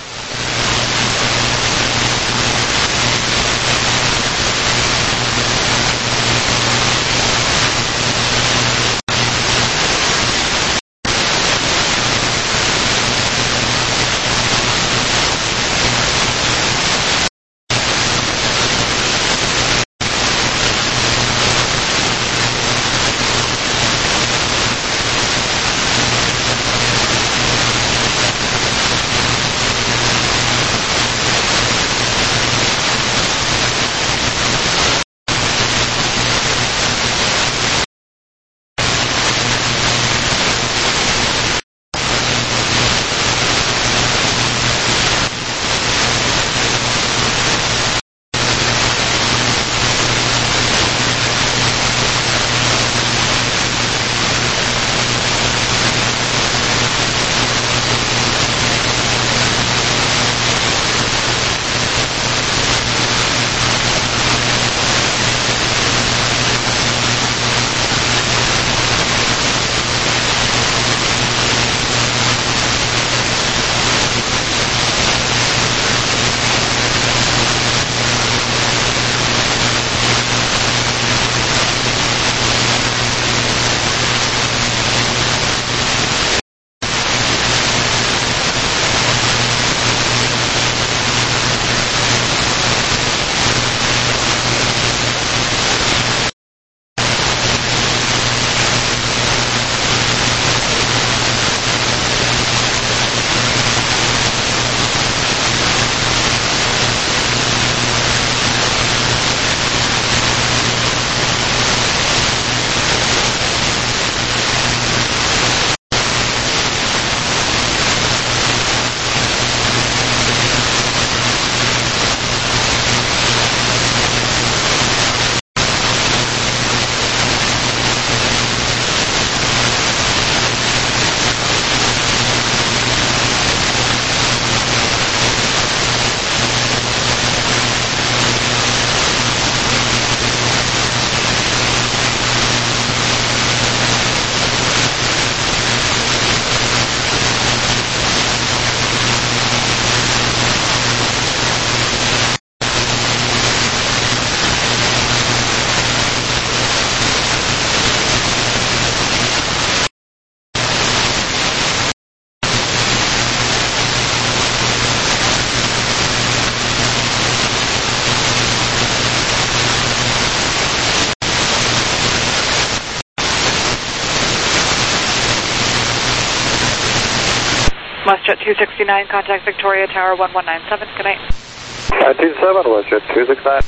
WestJet two sixty-nine, contact Victoria Tower one one nine seven. Good night. nineteen seven, WestJet two sixty-nine.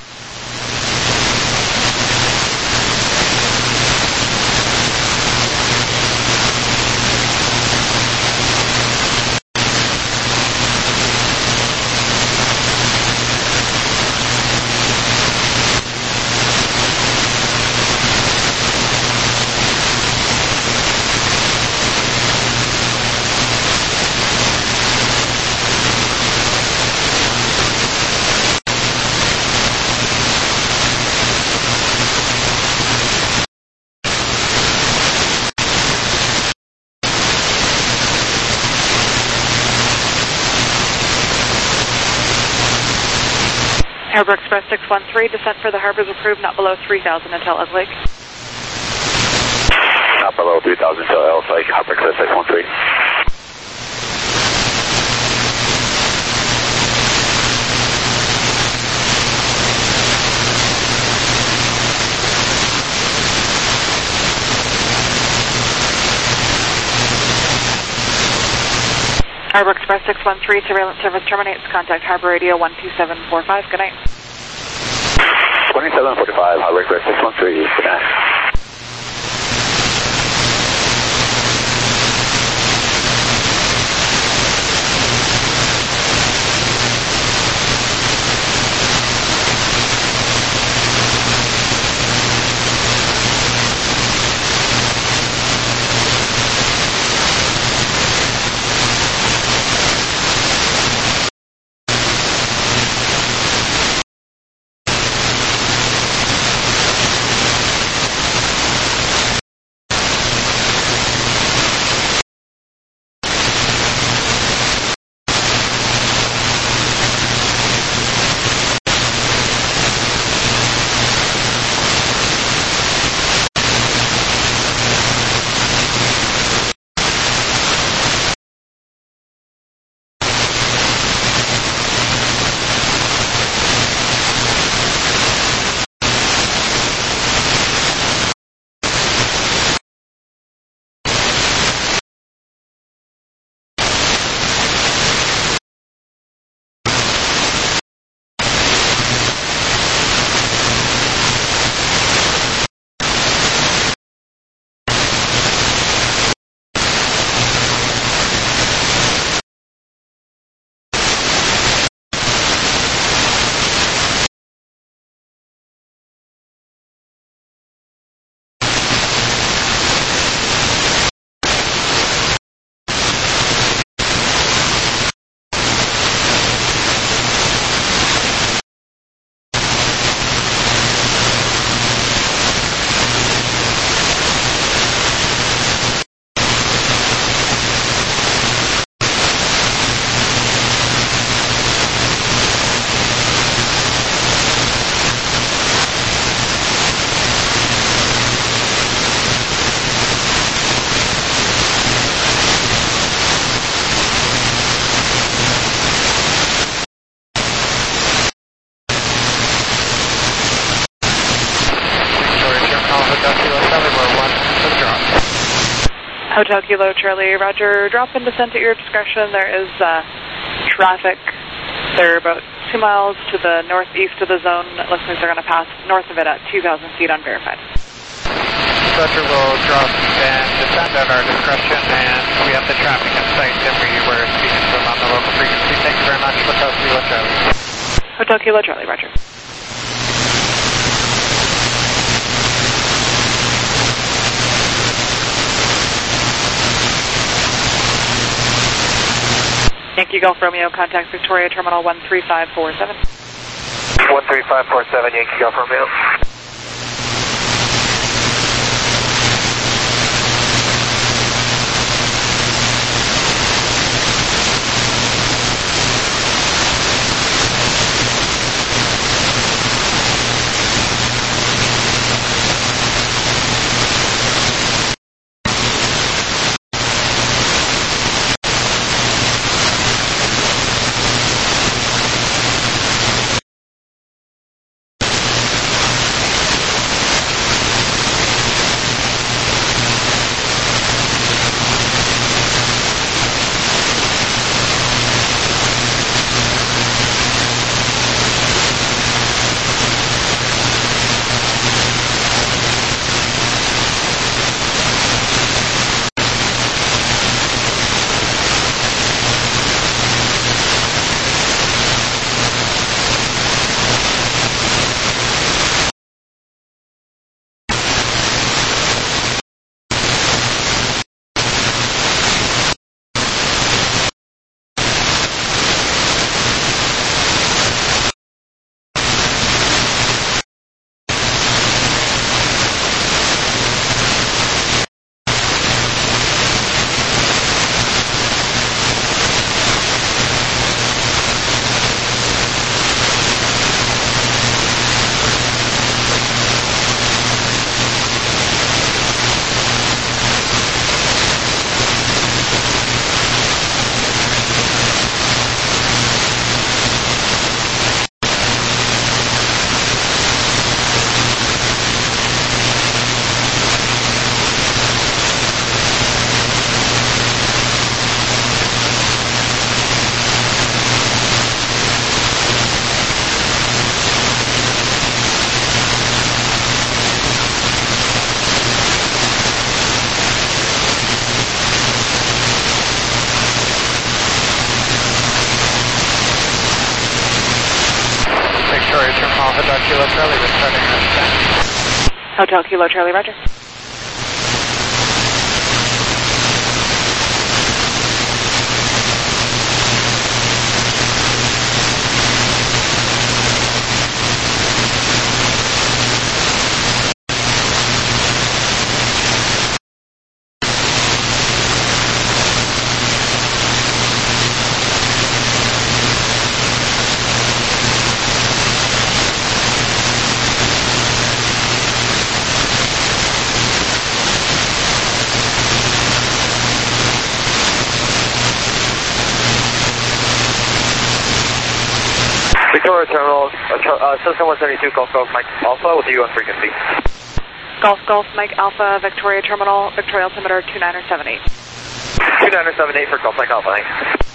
Harbor Express six one three, descent for the harbor is approved, not below three thousand until Elk Lake. Not below three thousand until Elk Lake, Harbor Express six one three. Harbor Express six one three, surveillance service terminates. Contact Harbor Radio one two seven four five. Good night. twenty-seven forty-five, Harbor Express six one three. Good night. Hotel Kilo Charlie, Roger. Drop and descent at your discretion. There is uh, traffic. They're about two miles to the northeast of the zone. It looks like they're going to pass north of it at two thousand feet unverified. Roger, will drop and descend at our discretion, and we have the traffic in sight, and we were speaking to them on the local frequency. Thank you very much. Hotel Kilo Charlie. Hotel Kilo Charlie, Roger. Yankee Golf Romeo, contact Victoria Terminal one three five four seven. one three five four seven, Yankee Golf Romeo. Kilo Charlie, we're starting our descent. Hotel Kilo Charlie, roger. Victoria Terminal, uh, System one seventy-two, Golf Golf Mike Alpha with you on frequency. Golf Golf Mike Alpha, Victoria Terminal, Victoria altimeter two nine seven eight. two nine seven eight for Golf Mike Alpha, thanks.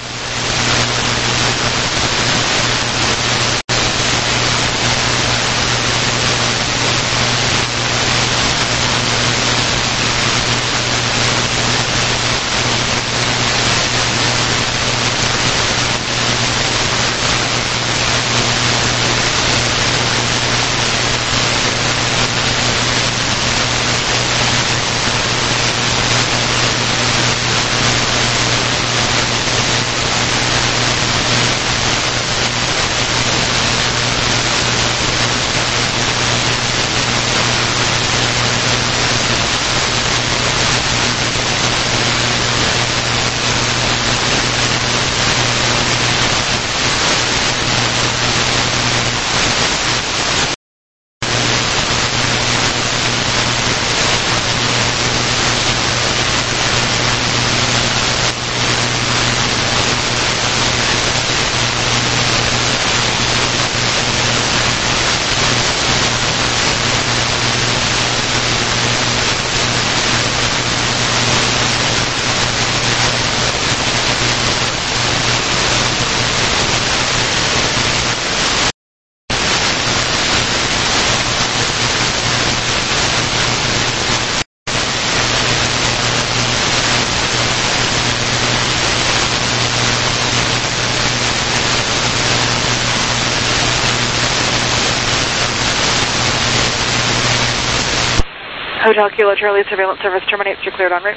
Hotel Kilo Charlie, surveillance service terminates. You're cleared en route.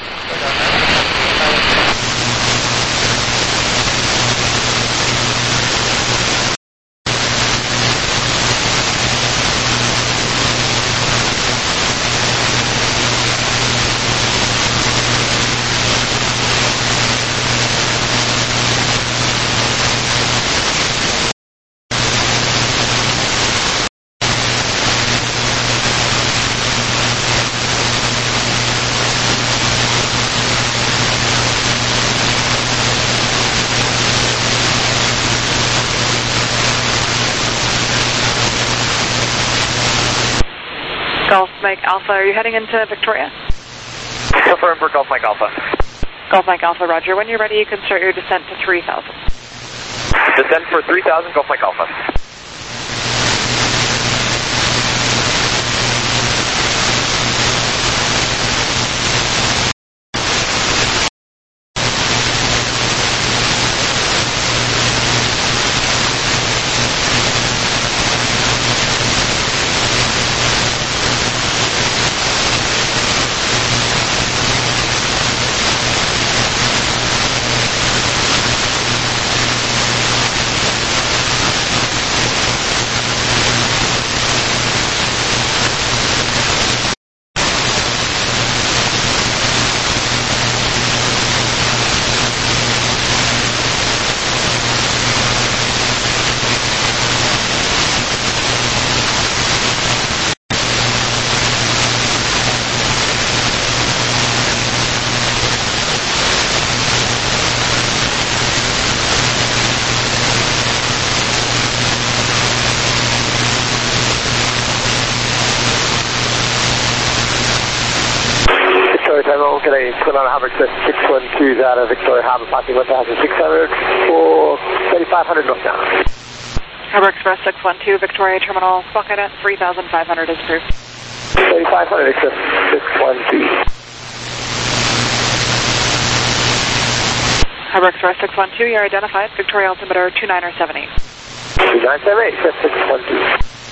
Golf Mike Alpha, are you heading into Victoria? Confirm for Golf Mike Alpha. Golf Mike Alpha, roger. When you're ready, you can start your descent to three thousand. Descent for three thousand, Golf Mike Alpha. Terminal, g'day, Twin on Harbour Express six one two out of Victoria Harbour, passing one thousand six hundred for thirty-five hundred north now. Harbour Express six one two, Victoria Terminal, Bucket at three thousand five hundred is approved. thirty-five hundred Express six one two. Harbour Express six one two, you're identified, Victoria altimeter two nine seven eight. two nine seven eight, Express six one two.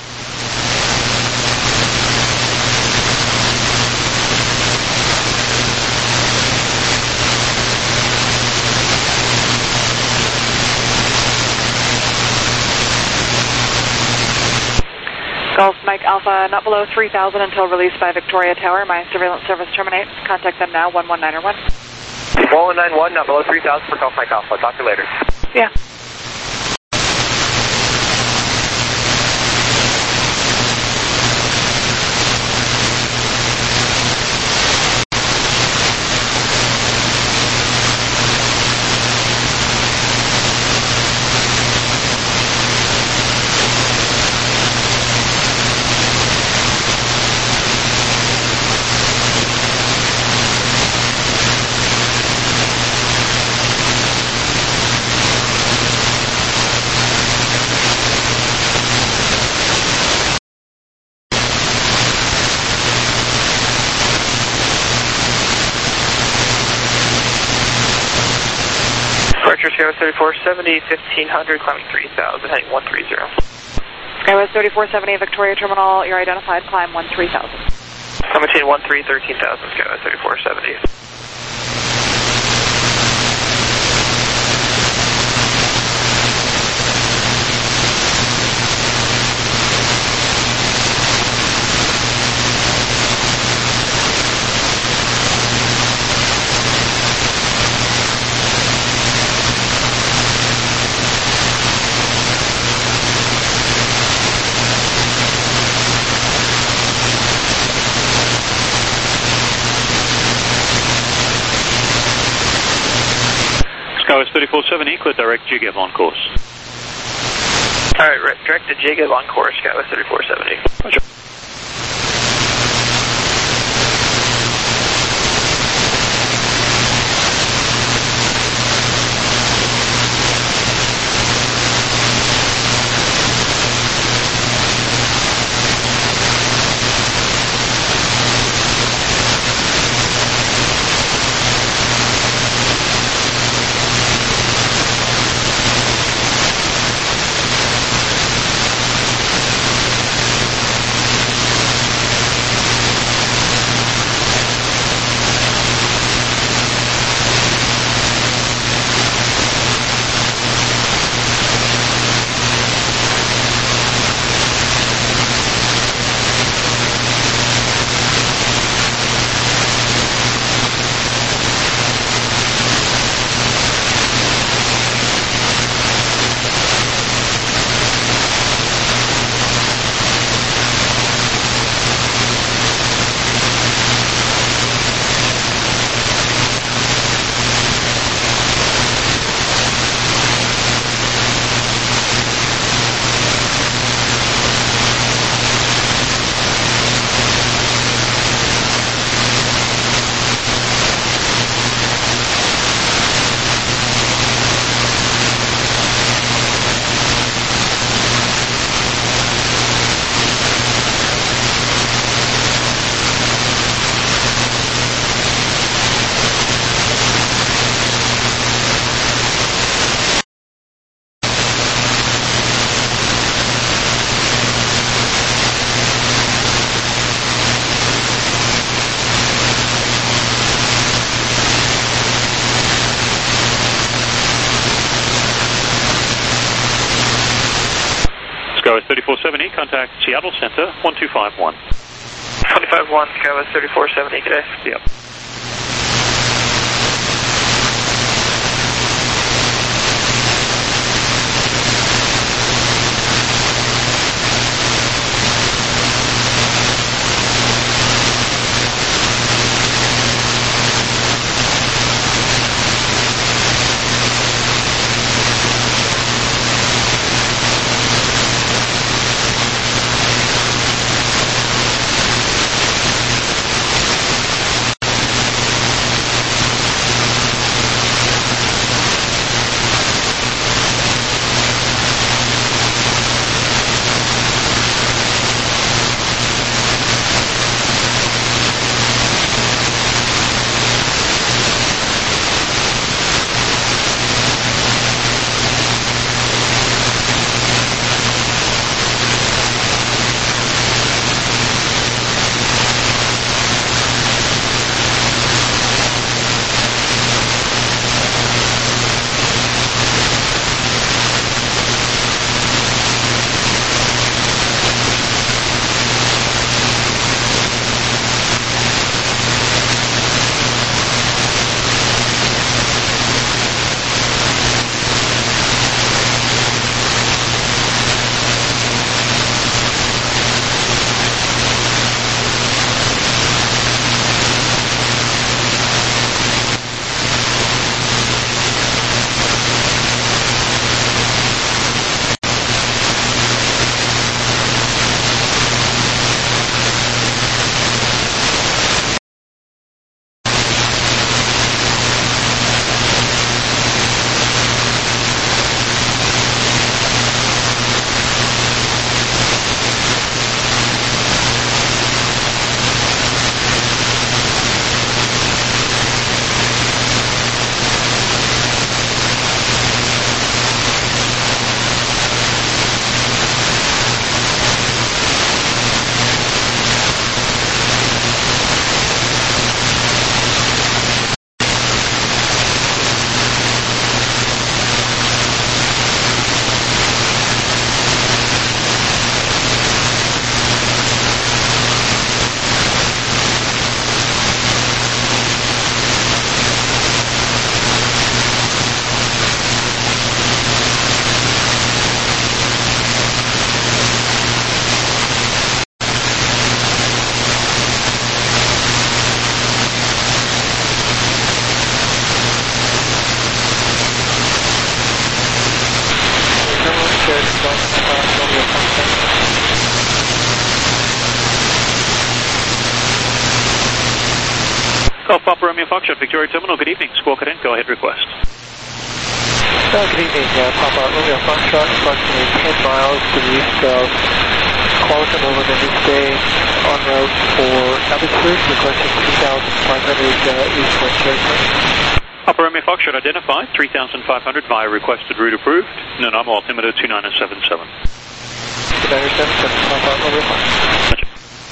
Golf Mike Alpha, not below three thousand until released by Victoria Tower. My surveillance service terminates. Contact them now, one one nine or one. one one nine one, not below three thousand for Golf Mike Alpha. Talk to you later. Yeah. Skywest thirty-four seventy, fifteen hundred, climbing three thousand, heading one three zero. Skywest thirty-four seventy, Victoria Terminal, you're identified, climb one three thousand. I'm between one three, thirteen thousand, Skywest thirty-four seventy. Skywest thirty-four seventy, clear direct J-Gap on course. Alright, direct to J-Gap on course, Skywest thirty-four seventy. Roger. Skywest thirty-four seventy, contact Seattle Center, one two five one. two five one, Skywest thirty-four seventy, good day. Yep. Golf Papa Romeo Foxtrot, Victoria Terminal, good evening. Squawk it in, go ahead, request. Uh, good evening, uh, Papa Romeo Foxtrot, approximately ten miles to the east of Qualicum over the new stay en route for Abbotsford, requesting three thousand five hundred uh, East Point Cherry Point. Papa Romeo Foxtrot identified, three thousand five hundred via requested route approved. No, no, altimeter two nine seven seven. two nine seven seven, Papa Romeo Foxtrot.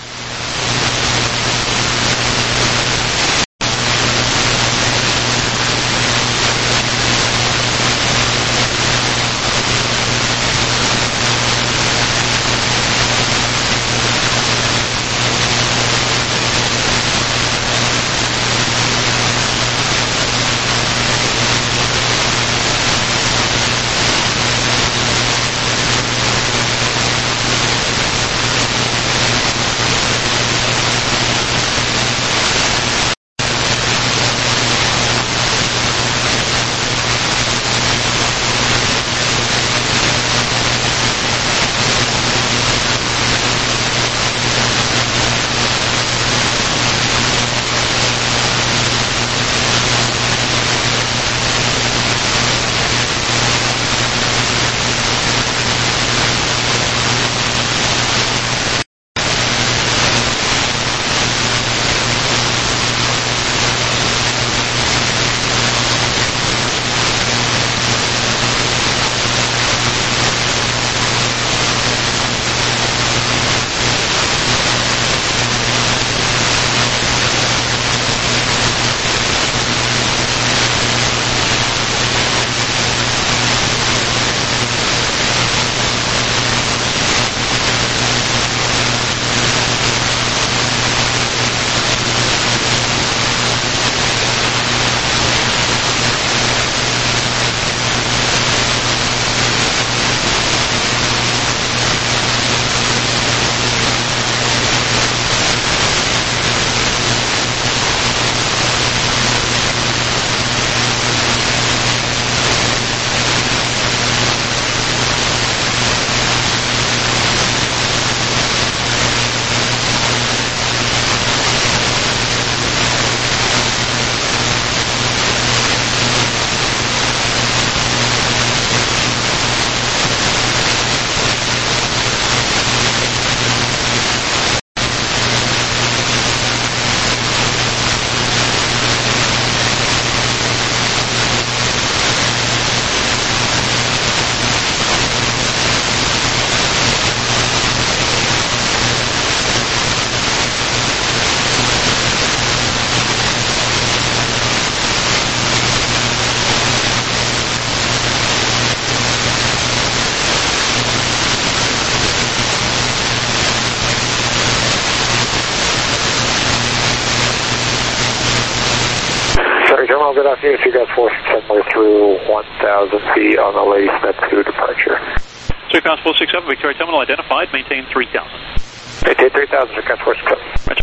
Terminal, good afternoon. You got four six seven, we're through one thousand feet on the Lady Smith two departure. Three Cross four six seven, Victoria Terminal identified, maintain three thousand. Maintain three thousand, Three Cross four six seven. Roger.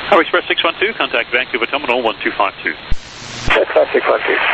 Power Express six one two, contact Vancouver Terminal one two five two. That's five six one two.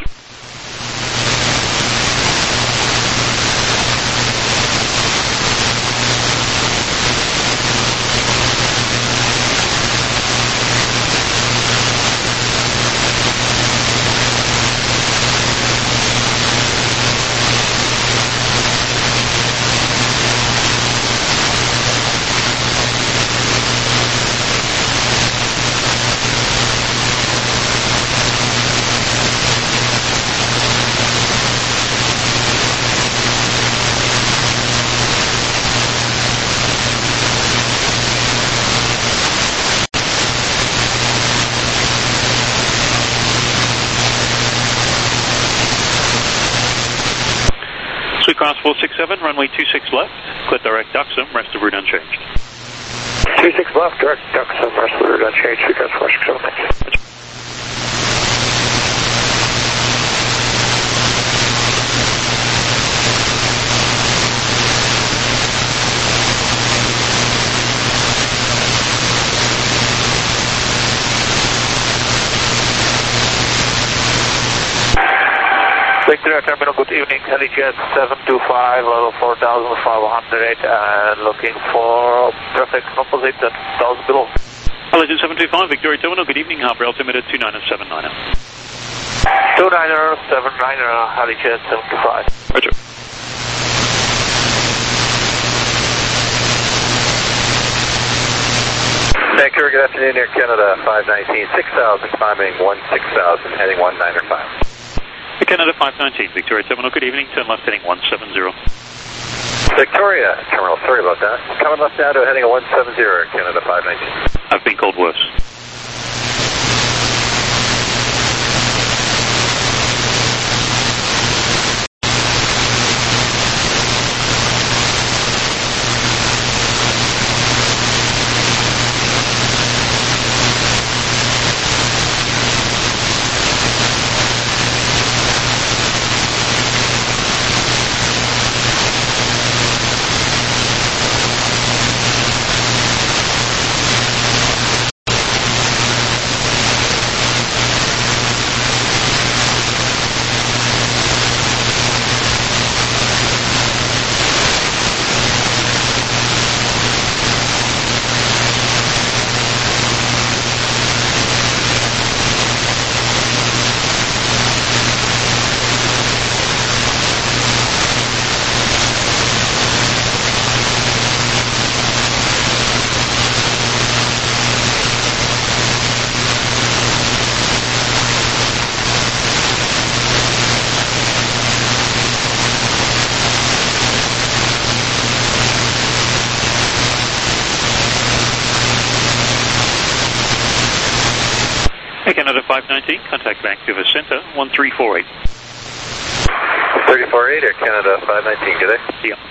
Cross four six seven, runway two six left, clear direct Duxham, rest of route unchanged. two six left, direct Duxham, rest of the route unchanged, three cross four six seven, thanks. Victoria Terminal, good evening. Helijet seven two five, level four thousand five hundred, and looking for perfect composite at one thousand below. Helijet seven two five, Victoria Terminal, good evening. Harbour altimeter two nine seven nine. two nine seven nine, Helijet seven two five. Roger. Vancouver, good afternoon, Air Canada five nineteen, six thousand, climbing one six thousand, heading one nine five. Canada five nineteen, Victoria Terminal, good evening, turn left heading one seven zero. Victoria Terminal, sorry about that. Coming left now to heading a one seven zero, Canada five nineteen. I've been called worse. Canada five nineteen, contact Vancouver Centre one three four eight. three four eight, Air Canada five nineteen, good day. Yeah.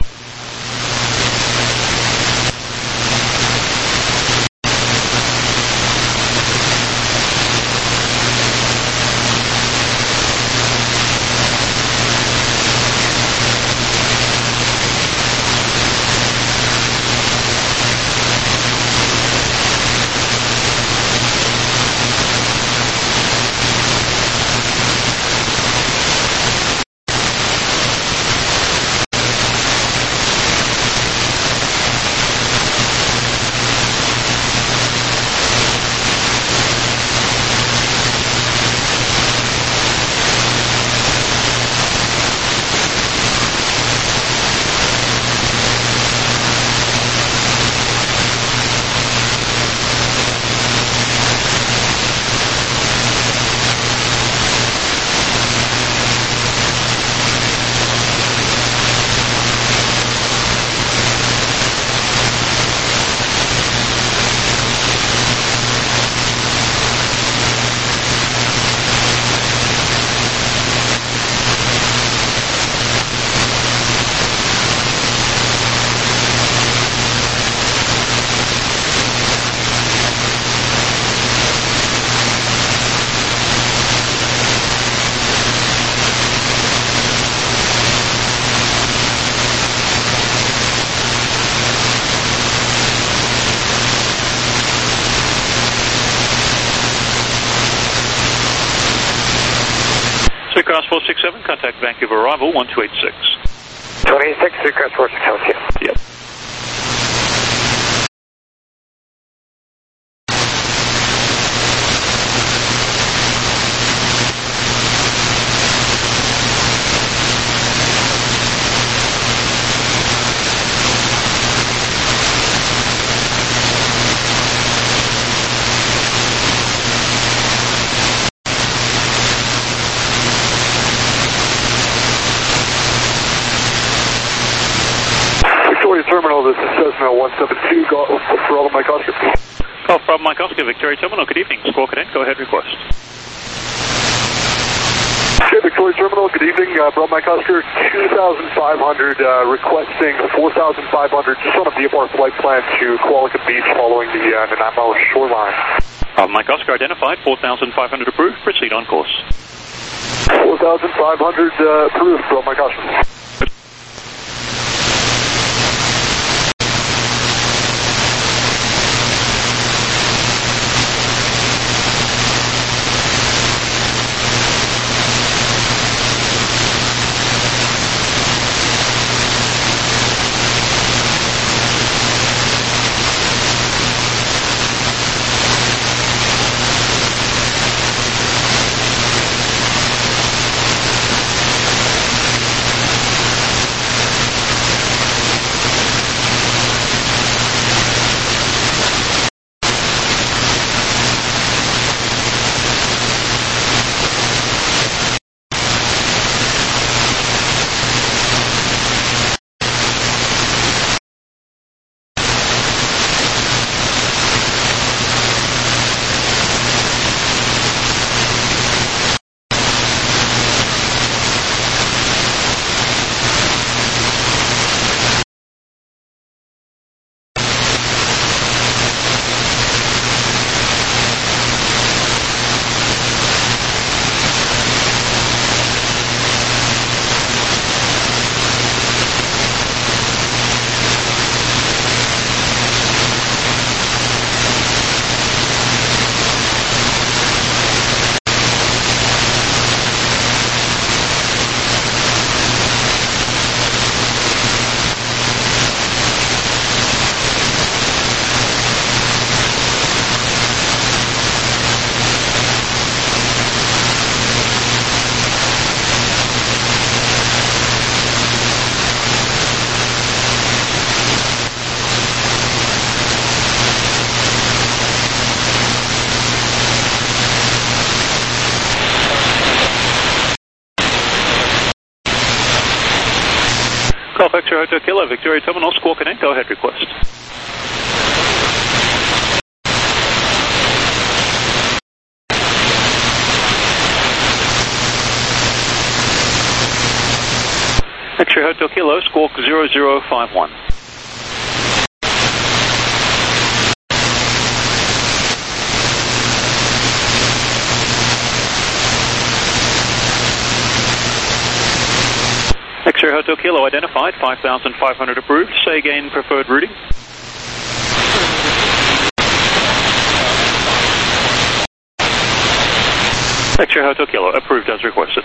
Sucross four six seven, contact Vancouver arrival one two eight six. twenty-six, Sucross four six seven, yeah. Yep. Terminal, this is Cessna one seven two, go for all of Mike Oscar. Oh, from Mike Oscar, Victoria Terminal, good evening. Squawk Cadet, go ahead, request. Okay, Victoria Terminal, good evening. Uh, Bravo Mike Oscar, two thousand five hundred, uh, requesting four thousand five hundred, just on a V F R flight plan to Qualicum Beach following the uh, Nanaimo shoreline. Uh, Mike Oscar identified, four thousand five hundred approved, proceed on course. four thousand five hundred uh, approved, Bravo Mike Oscar. Golf X-ray Hotel Kilo, Victoria Terminal, Squawk Cadet, go ahead, request. X-ray Hotel Kilo, Squawk zero zero five one. X-ray Hotel Kilo identified, five thousand five hundred approved. Say again, preferred routing. X-ray Hotel Kilo, approved as requested.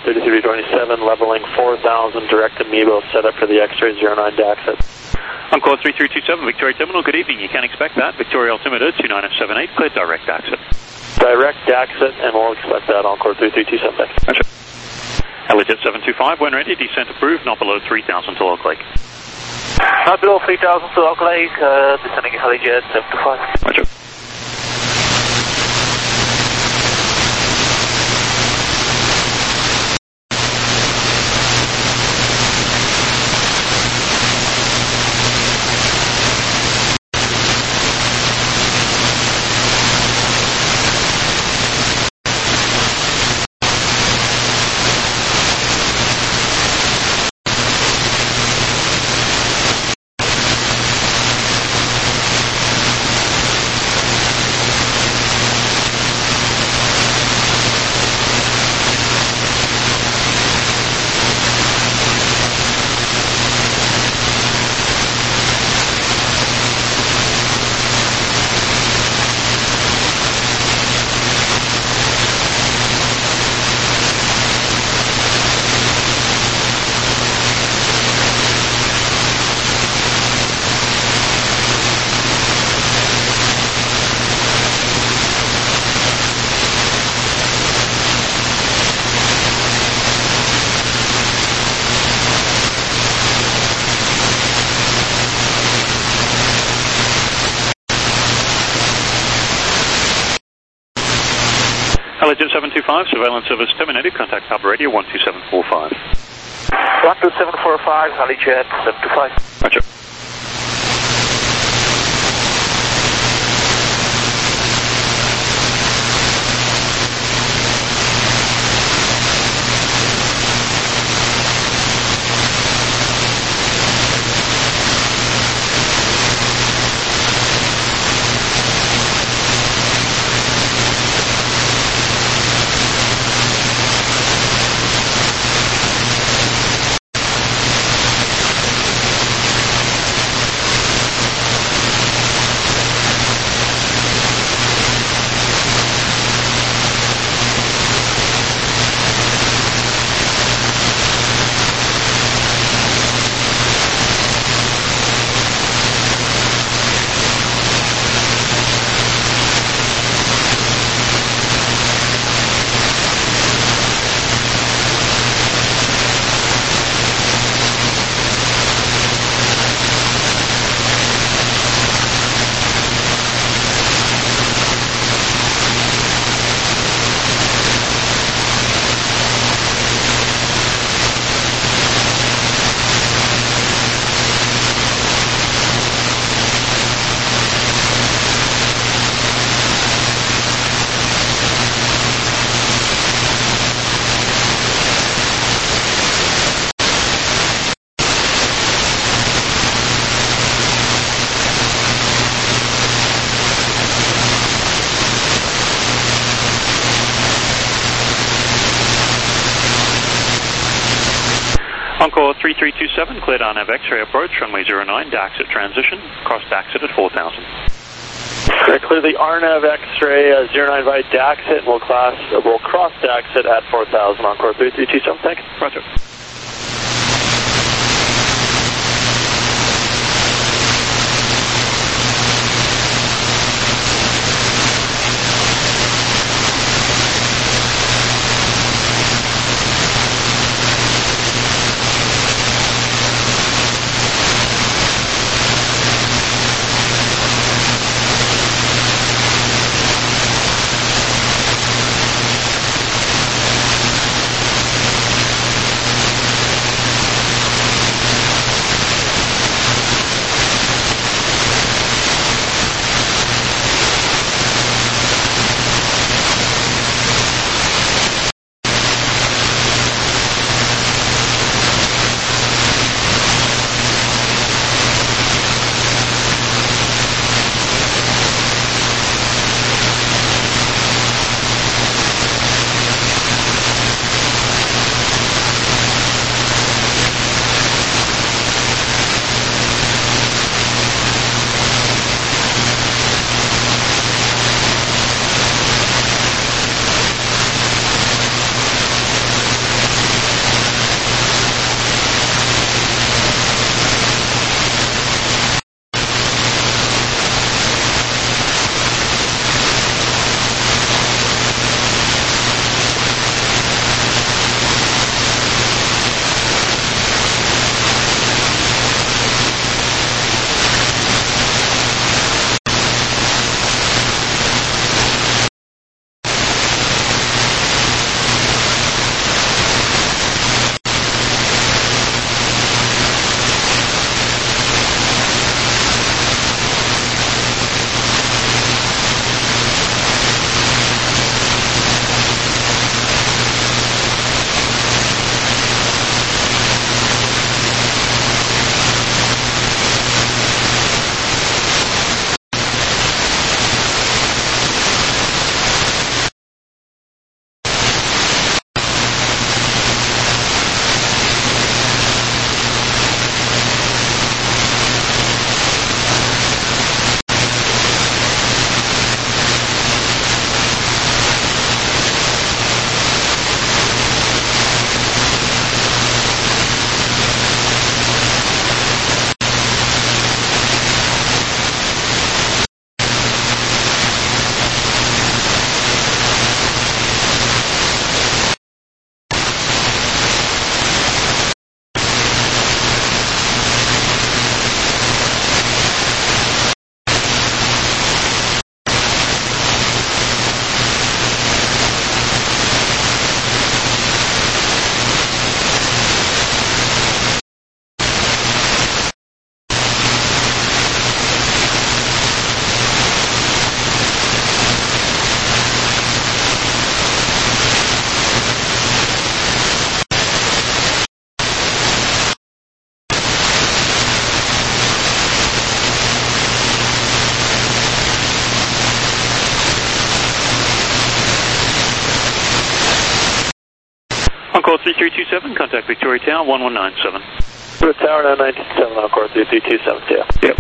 thirty-three twenty-seven, leveling four thousand, direct Amiibo, set up for the X-ray zero nine D A X it. Encore three three two seven, Victoria Terminal, good evening. You can expect that. Victoria altimeter two nine seven eight, clear direct exit. Direct D A X it, and we'll expect that. Encore three three two seven, thanks. Roger. Helijet seven two five, when ready, descent approved, not below three thousand to Oak Lake. Not below three thousand to Oak Lake, uh, descending Helijet seven two five. Roger. Helijet seven two five, surveillance service terminated, contact Papa Radio one two seven four five. one two seven four five, Helijet seven two five. Roger. Encore three three two seven, cleared on Nav X-ray approach, runway zero nine, D A X at transition, cross D A X at four thousand. Okay, clear the R N A V X-ray uh, zero nine by D A X it, and we'll, class, uh, we'll cross D A X it at four thousand. Encore three three two seven, thanks. Roger. Core three three two seven, contact Victoria Tower one one nine seven. With Tower nine nine seven on Core three three two seven, yeah. Yep.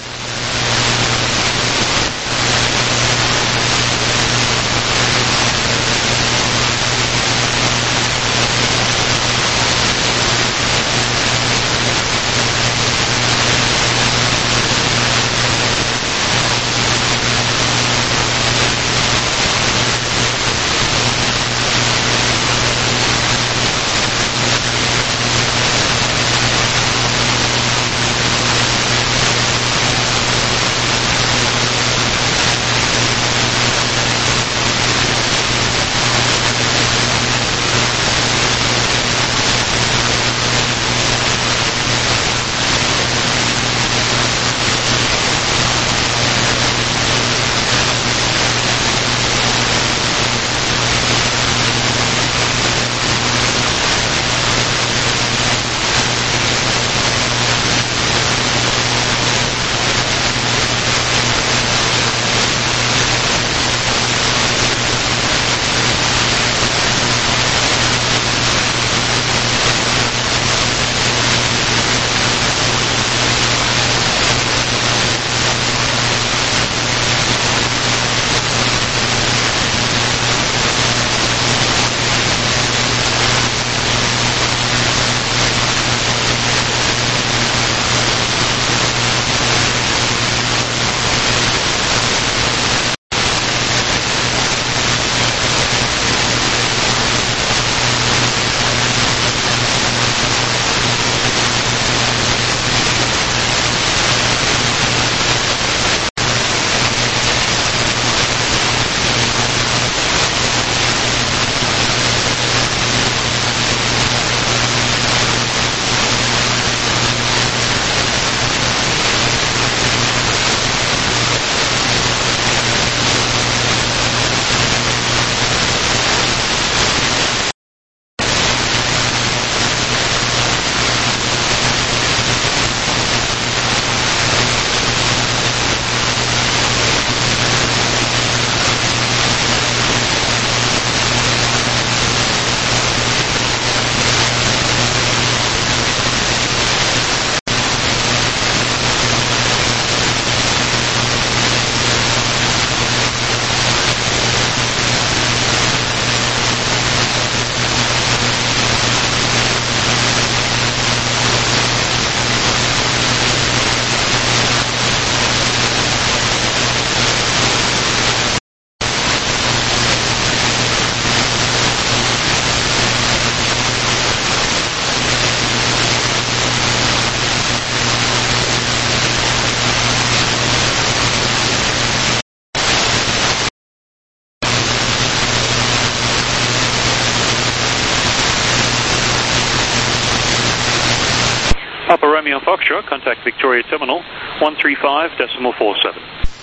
Papa Romeo Foxtrot, contact Victoria Terminal one three five decimal four seven.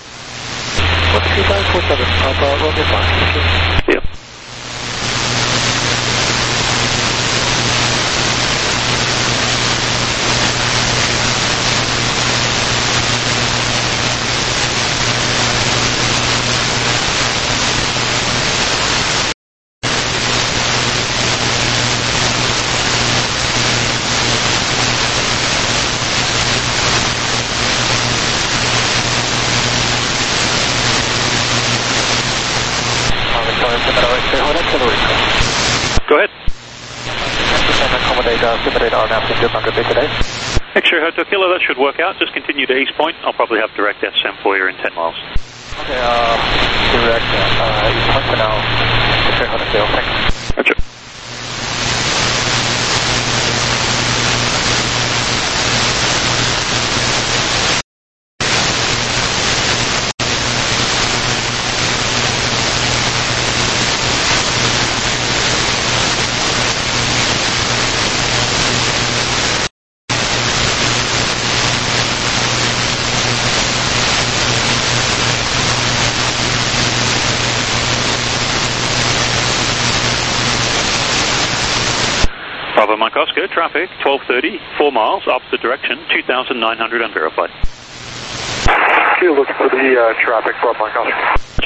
one three five four seven, Papa Romeo Foxtrot. Yep. Go ahead. Accommodate uh, simulate our naps in just under bit today. X-ray Hotel Kilo, that should work out. Just continue to East Point. I'll probably have direct S M for you in ten miles. Okay, uh, direct uh, East Point for now. X-ray Hotel Kilo, thanks. Roger. Bravo Mike Oscar, traffic twelve thirty, four miles, opposite direction, two thousand nine hundred unverified. You're looking for the uh, traffic, Bravo Mike Oscar.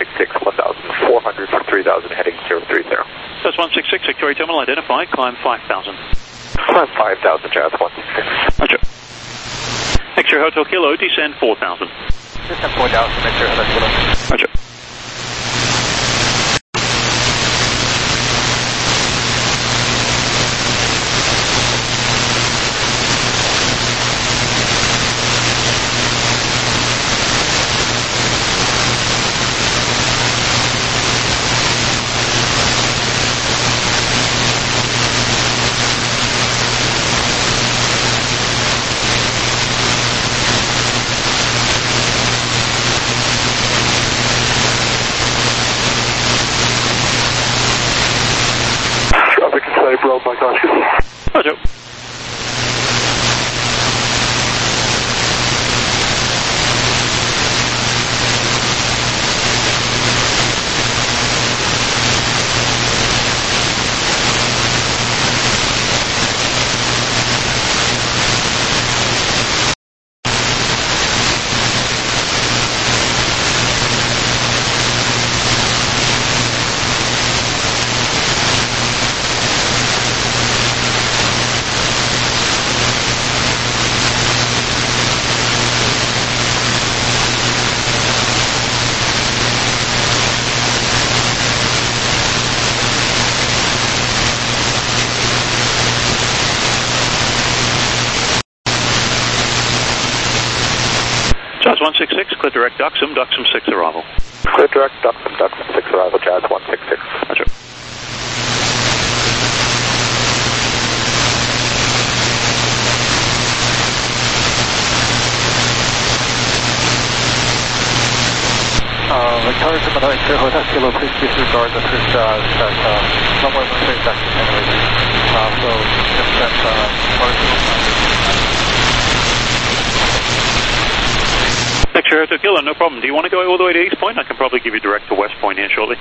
six six, one thousand four hundred for three thousand heading zero three zero. That's one six six, Victoria Terminal identified, climb five thousand. Climb five thousand, Jazz one six six. Roger. X-ray Hotel Kilo, descend four thousand. Descend four thousand, X-ray Hotel Kilo. Roger. Road, Mike Oscar. Roger. Jazz one six six, clear direct Duxham, Duxham six arrival. Clear direct Duxham, Duxham six arrival, Jazz one six six. Roger. Uh, Victoria Terminal, X-ray Hotel Kilo, please disregard the first uh, that uh, somewhere in the same section anyway. Uh, so just that uh, X-ray Hotel Kilo, no problem. Do you want to go all the way to East Point? I can probably give you direct to West Point here shortly.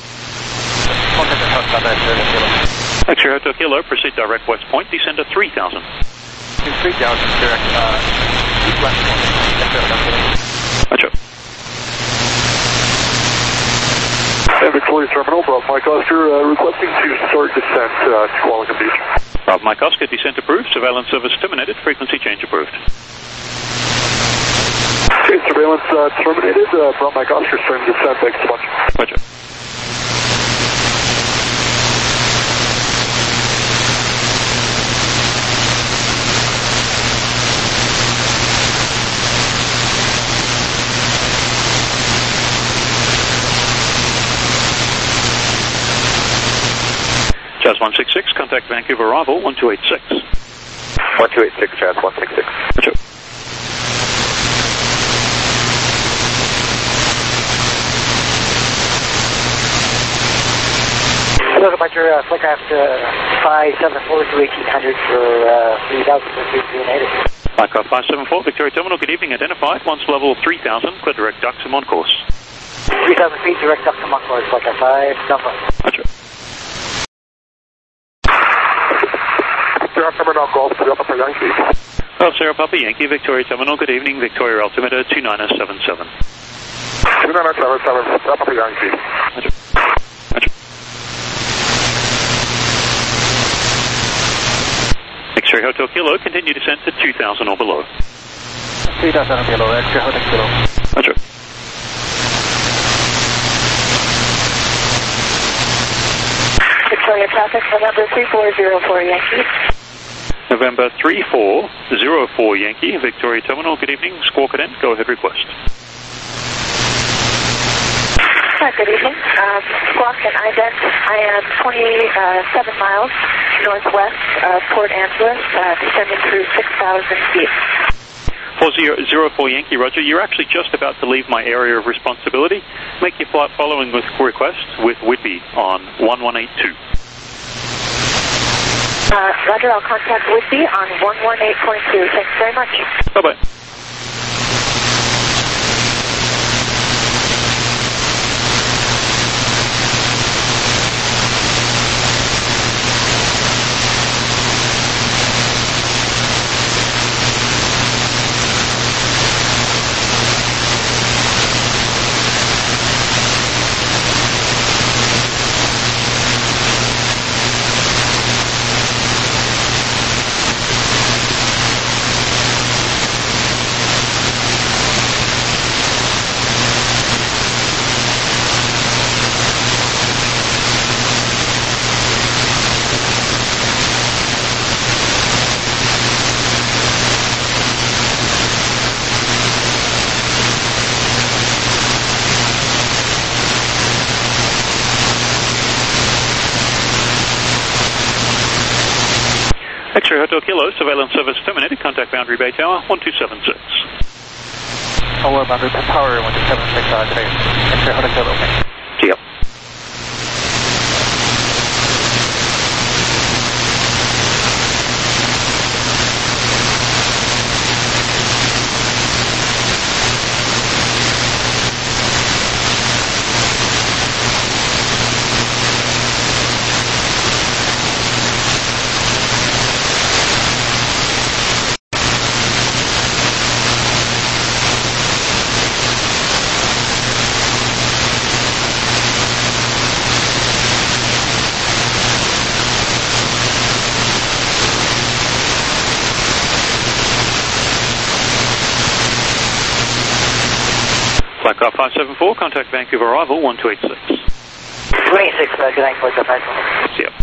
X-ray Hotel Kilo, proceed direct West Point, descend to three thousand. three thousand, direct uh, East West Point. Roger. And Victoria Terminal, Bravo Mike Oscar, uh, requesting to start descent uh, to Qualicum Beach. Bravo Mike Oscar, descent approved, surveillance service terminated, frequency change approved. Okay, surveillance uh, terminated, uh, Bravo Mike Oscar, starting descent, thanks so much. Roger. Jazz one six six, contact Vancouver arrival, one two eight six. one two eight six, Jazz one six six. Roger. Look about your uh, flighcraft uh, five seven four to eighteen hundred for uh, three thousand three native. Flighcraft five seven four, Victoria Terminal, good evening, identified, once level three thousand, clear direct Duxham on course. three thousand feet, direct Duxham on course, flighcraft five seven four. Roger. Sierra Terminal, Golf, Sierra Papa Yankee. Well, Sierra Papa Yankee, Victoria Terminal, good evening, Victoria altimeter two nine seven seven. two nine seven seven, Sierra Papa Yankee. Roger. Roger. X-ray Hotel Kilo, continue descent to two thousand or below. three thousand below, X-ray Hotel Kilo. Roger. Victoria traffic, November three four zero four Yankee. November three four zero four Yankee, Victoria Terminal, good evening, Squawk it in, go ahead request. Hi, good evening. Um, Squawk and ident. I am twenty-seven miles northwest of Port Angeles, uh, descending through six thousand feet. four zero zero four Yankee, Roger. You're actually just about to leave my area of responsibility. Make your flight following with request with Whitby on one one eight two. Uh, Roger, I'll contact Whitby on one one eight point two. Thanks very much. Bye-bye. X-ray Hotel Kilo, surveillance service terminated. Contact Boundary Bay Tower, one two seven six. Hello, Boundary Bay Tower, one two seven six, uh, today. X-ray Hotel Kilo, okay. See ya. Flight car five seven four, contact Vancouver arrival, one two eight six. twenty-six, uh, good night, Flight car five seven four. See ya.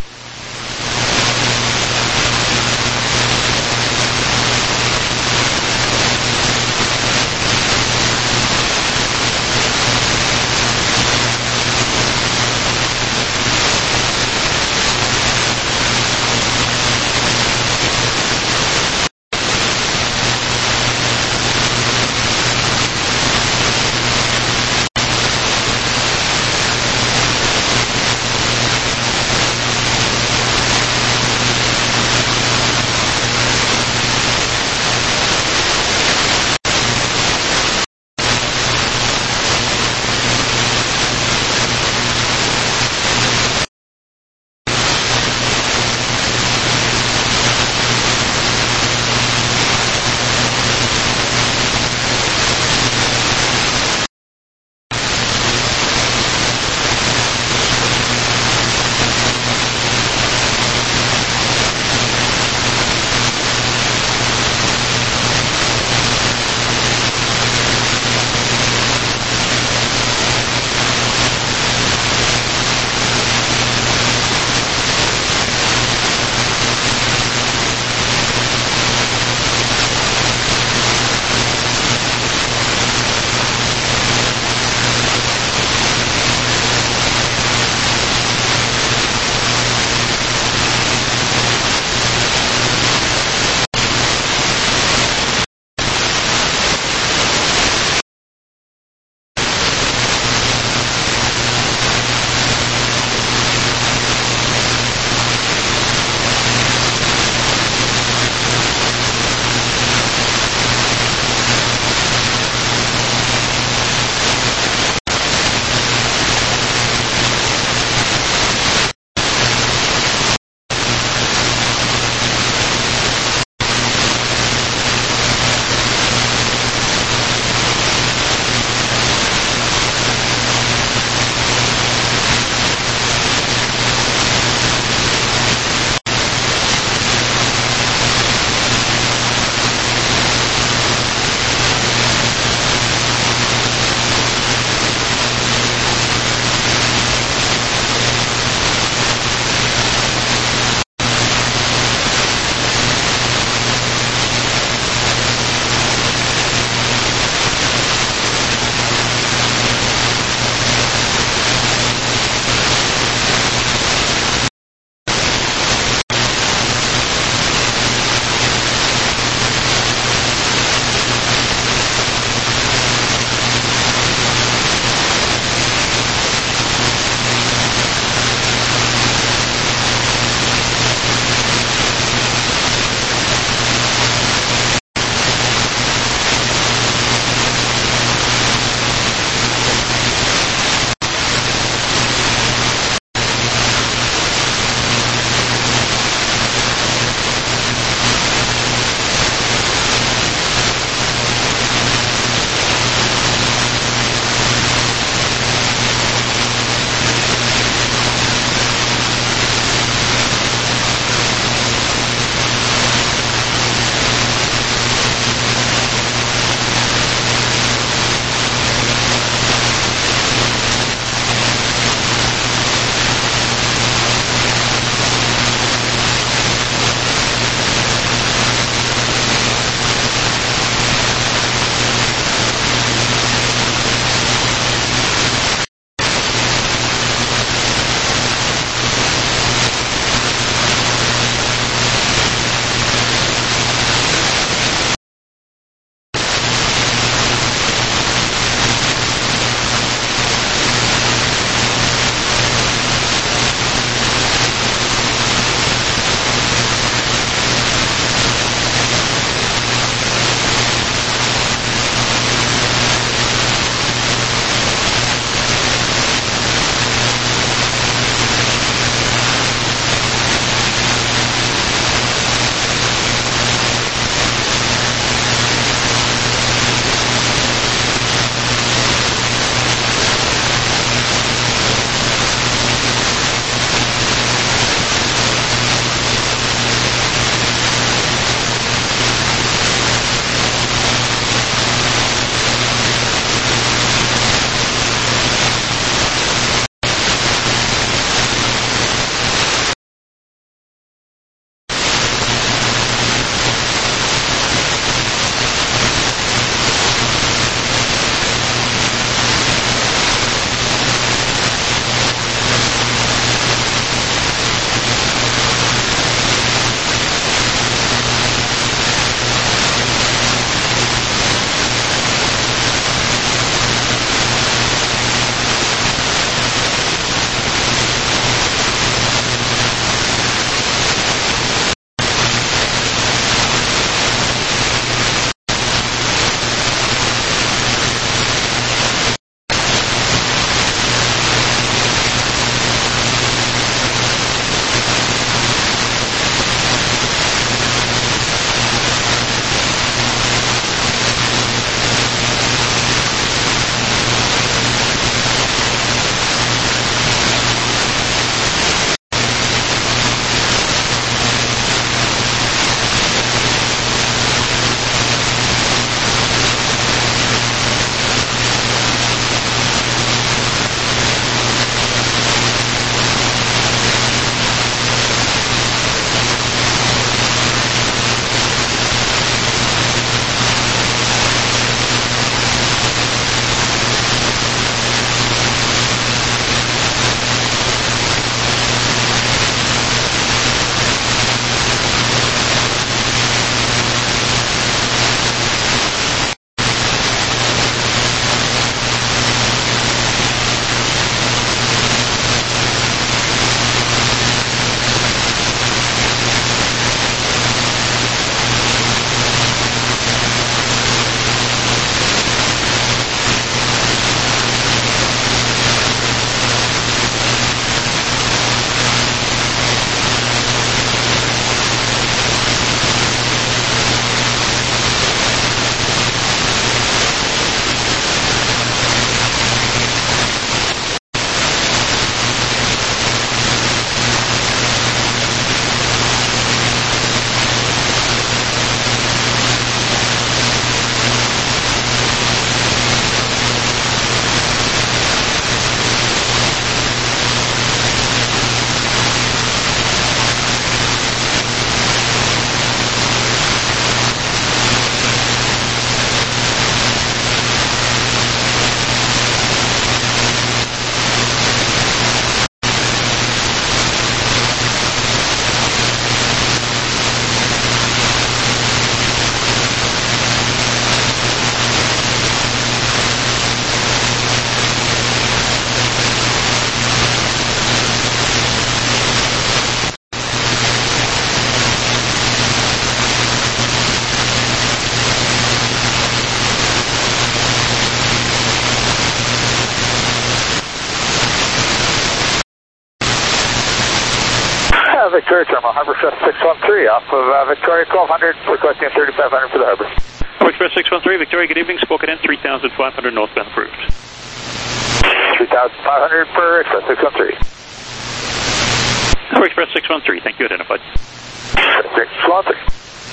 Uh, Victoria Terminal, Harbor Express six one three off of uh, Victoria twelve hundred, requesting thirty-five hundred for the Harbor. Harbor Express six one three, Victoria, good evening, Squawk in three thousand five hundred northbound approved. three thousand five hundred for Express six one three. Harbor Express six one three, thank you, identified. six one three.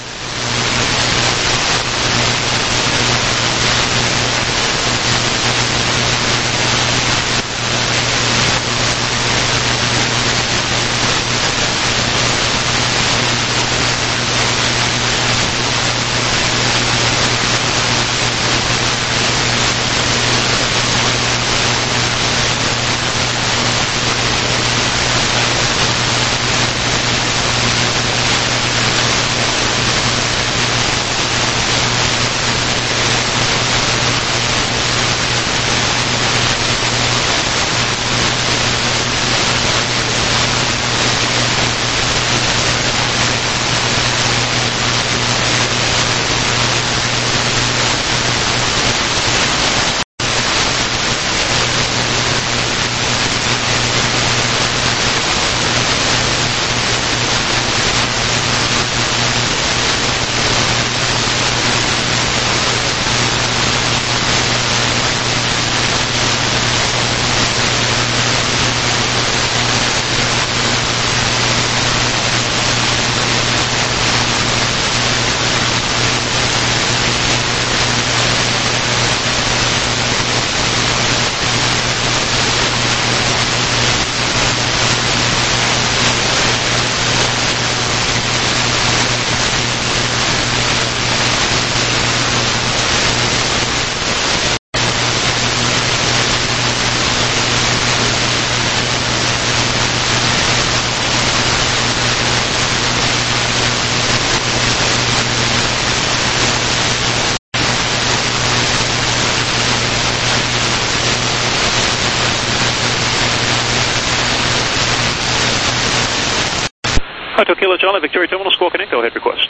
Hotel Kilo Charlie, Victoria Terminal, Squawk in, go ahead, request.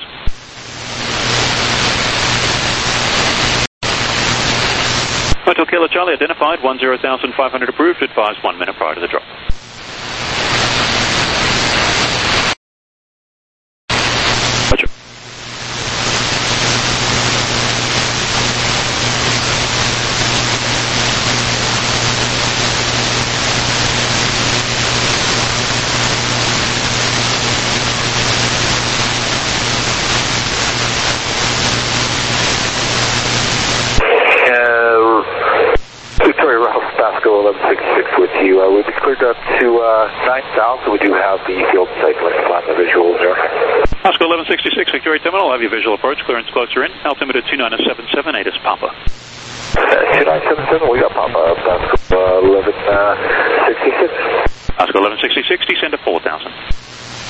Hotel Kilo Charlie, identified, one zero thousand five hundred approved, advised one minute prior to the drop. Roger. eleven sixty-six with you. Uh, we've been cleared up to uh, nine south, so we do have the field cycling on the visual there. Oscar eleven sixty-six, Victoria Terminal, have your visual approach, clearance closer in, altimeter two nine seven seven, eight is Papa. Uh, two nine seven seven, we got Papa up, Oscar uh, eleven sixty-six. Oscar eleven sixty-six, descend to four thousand.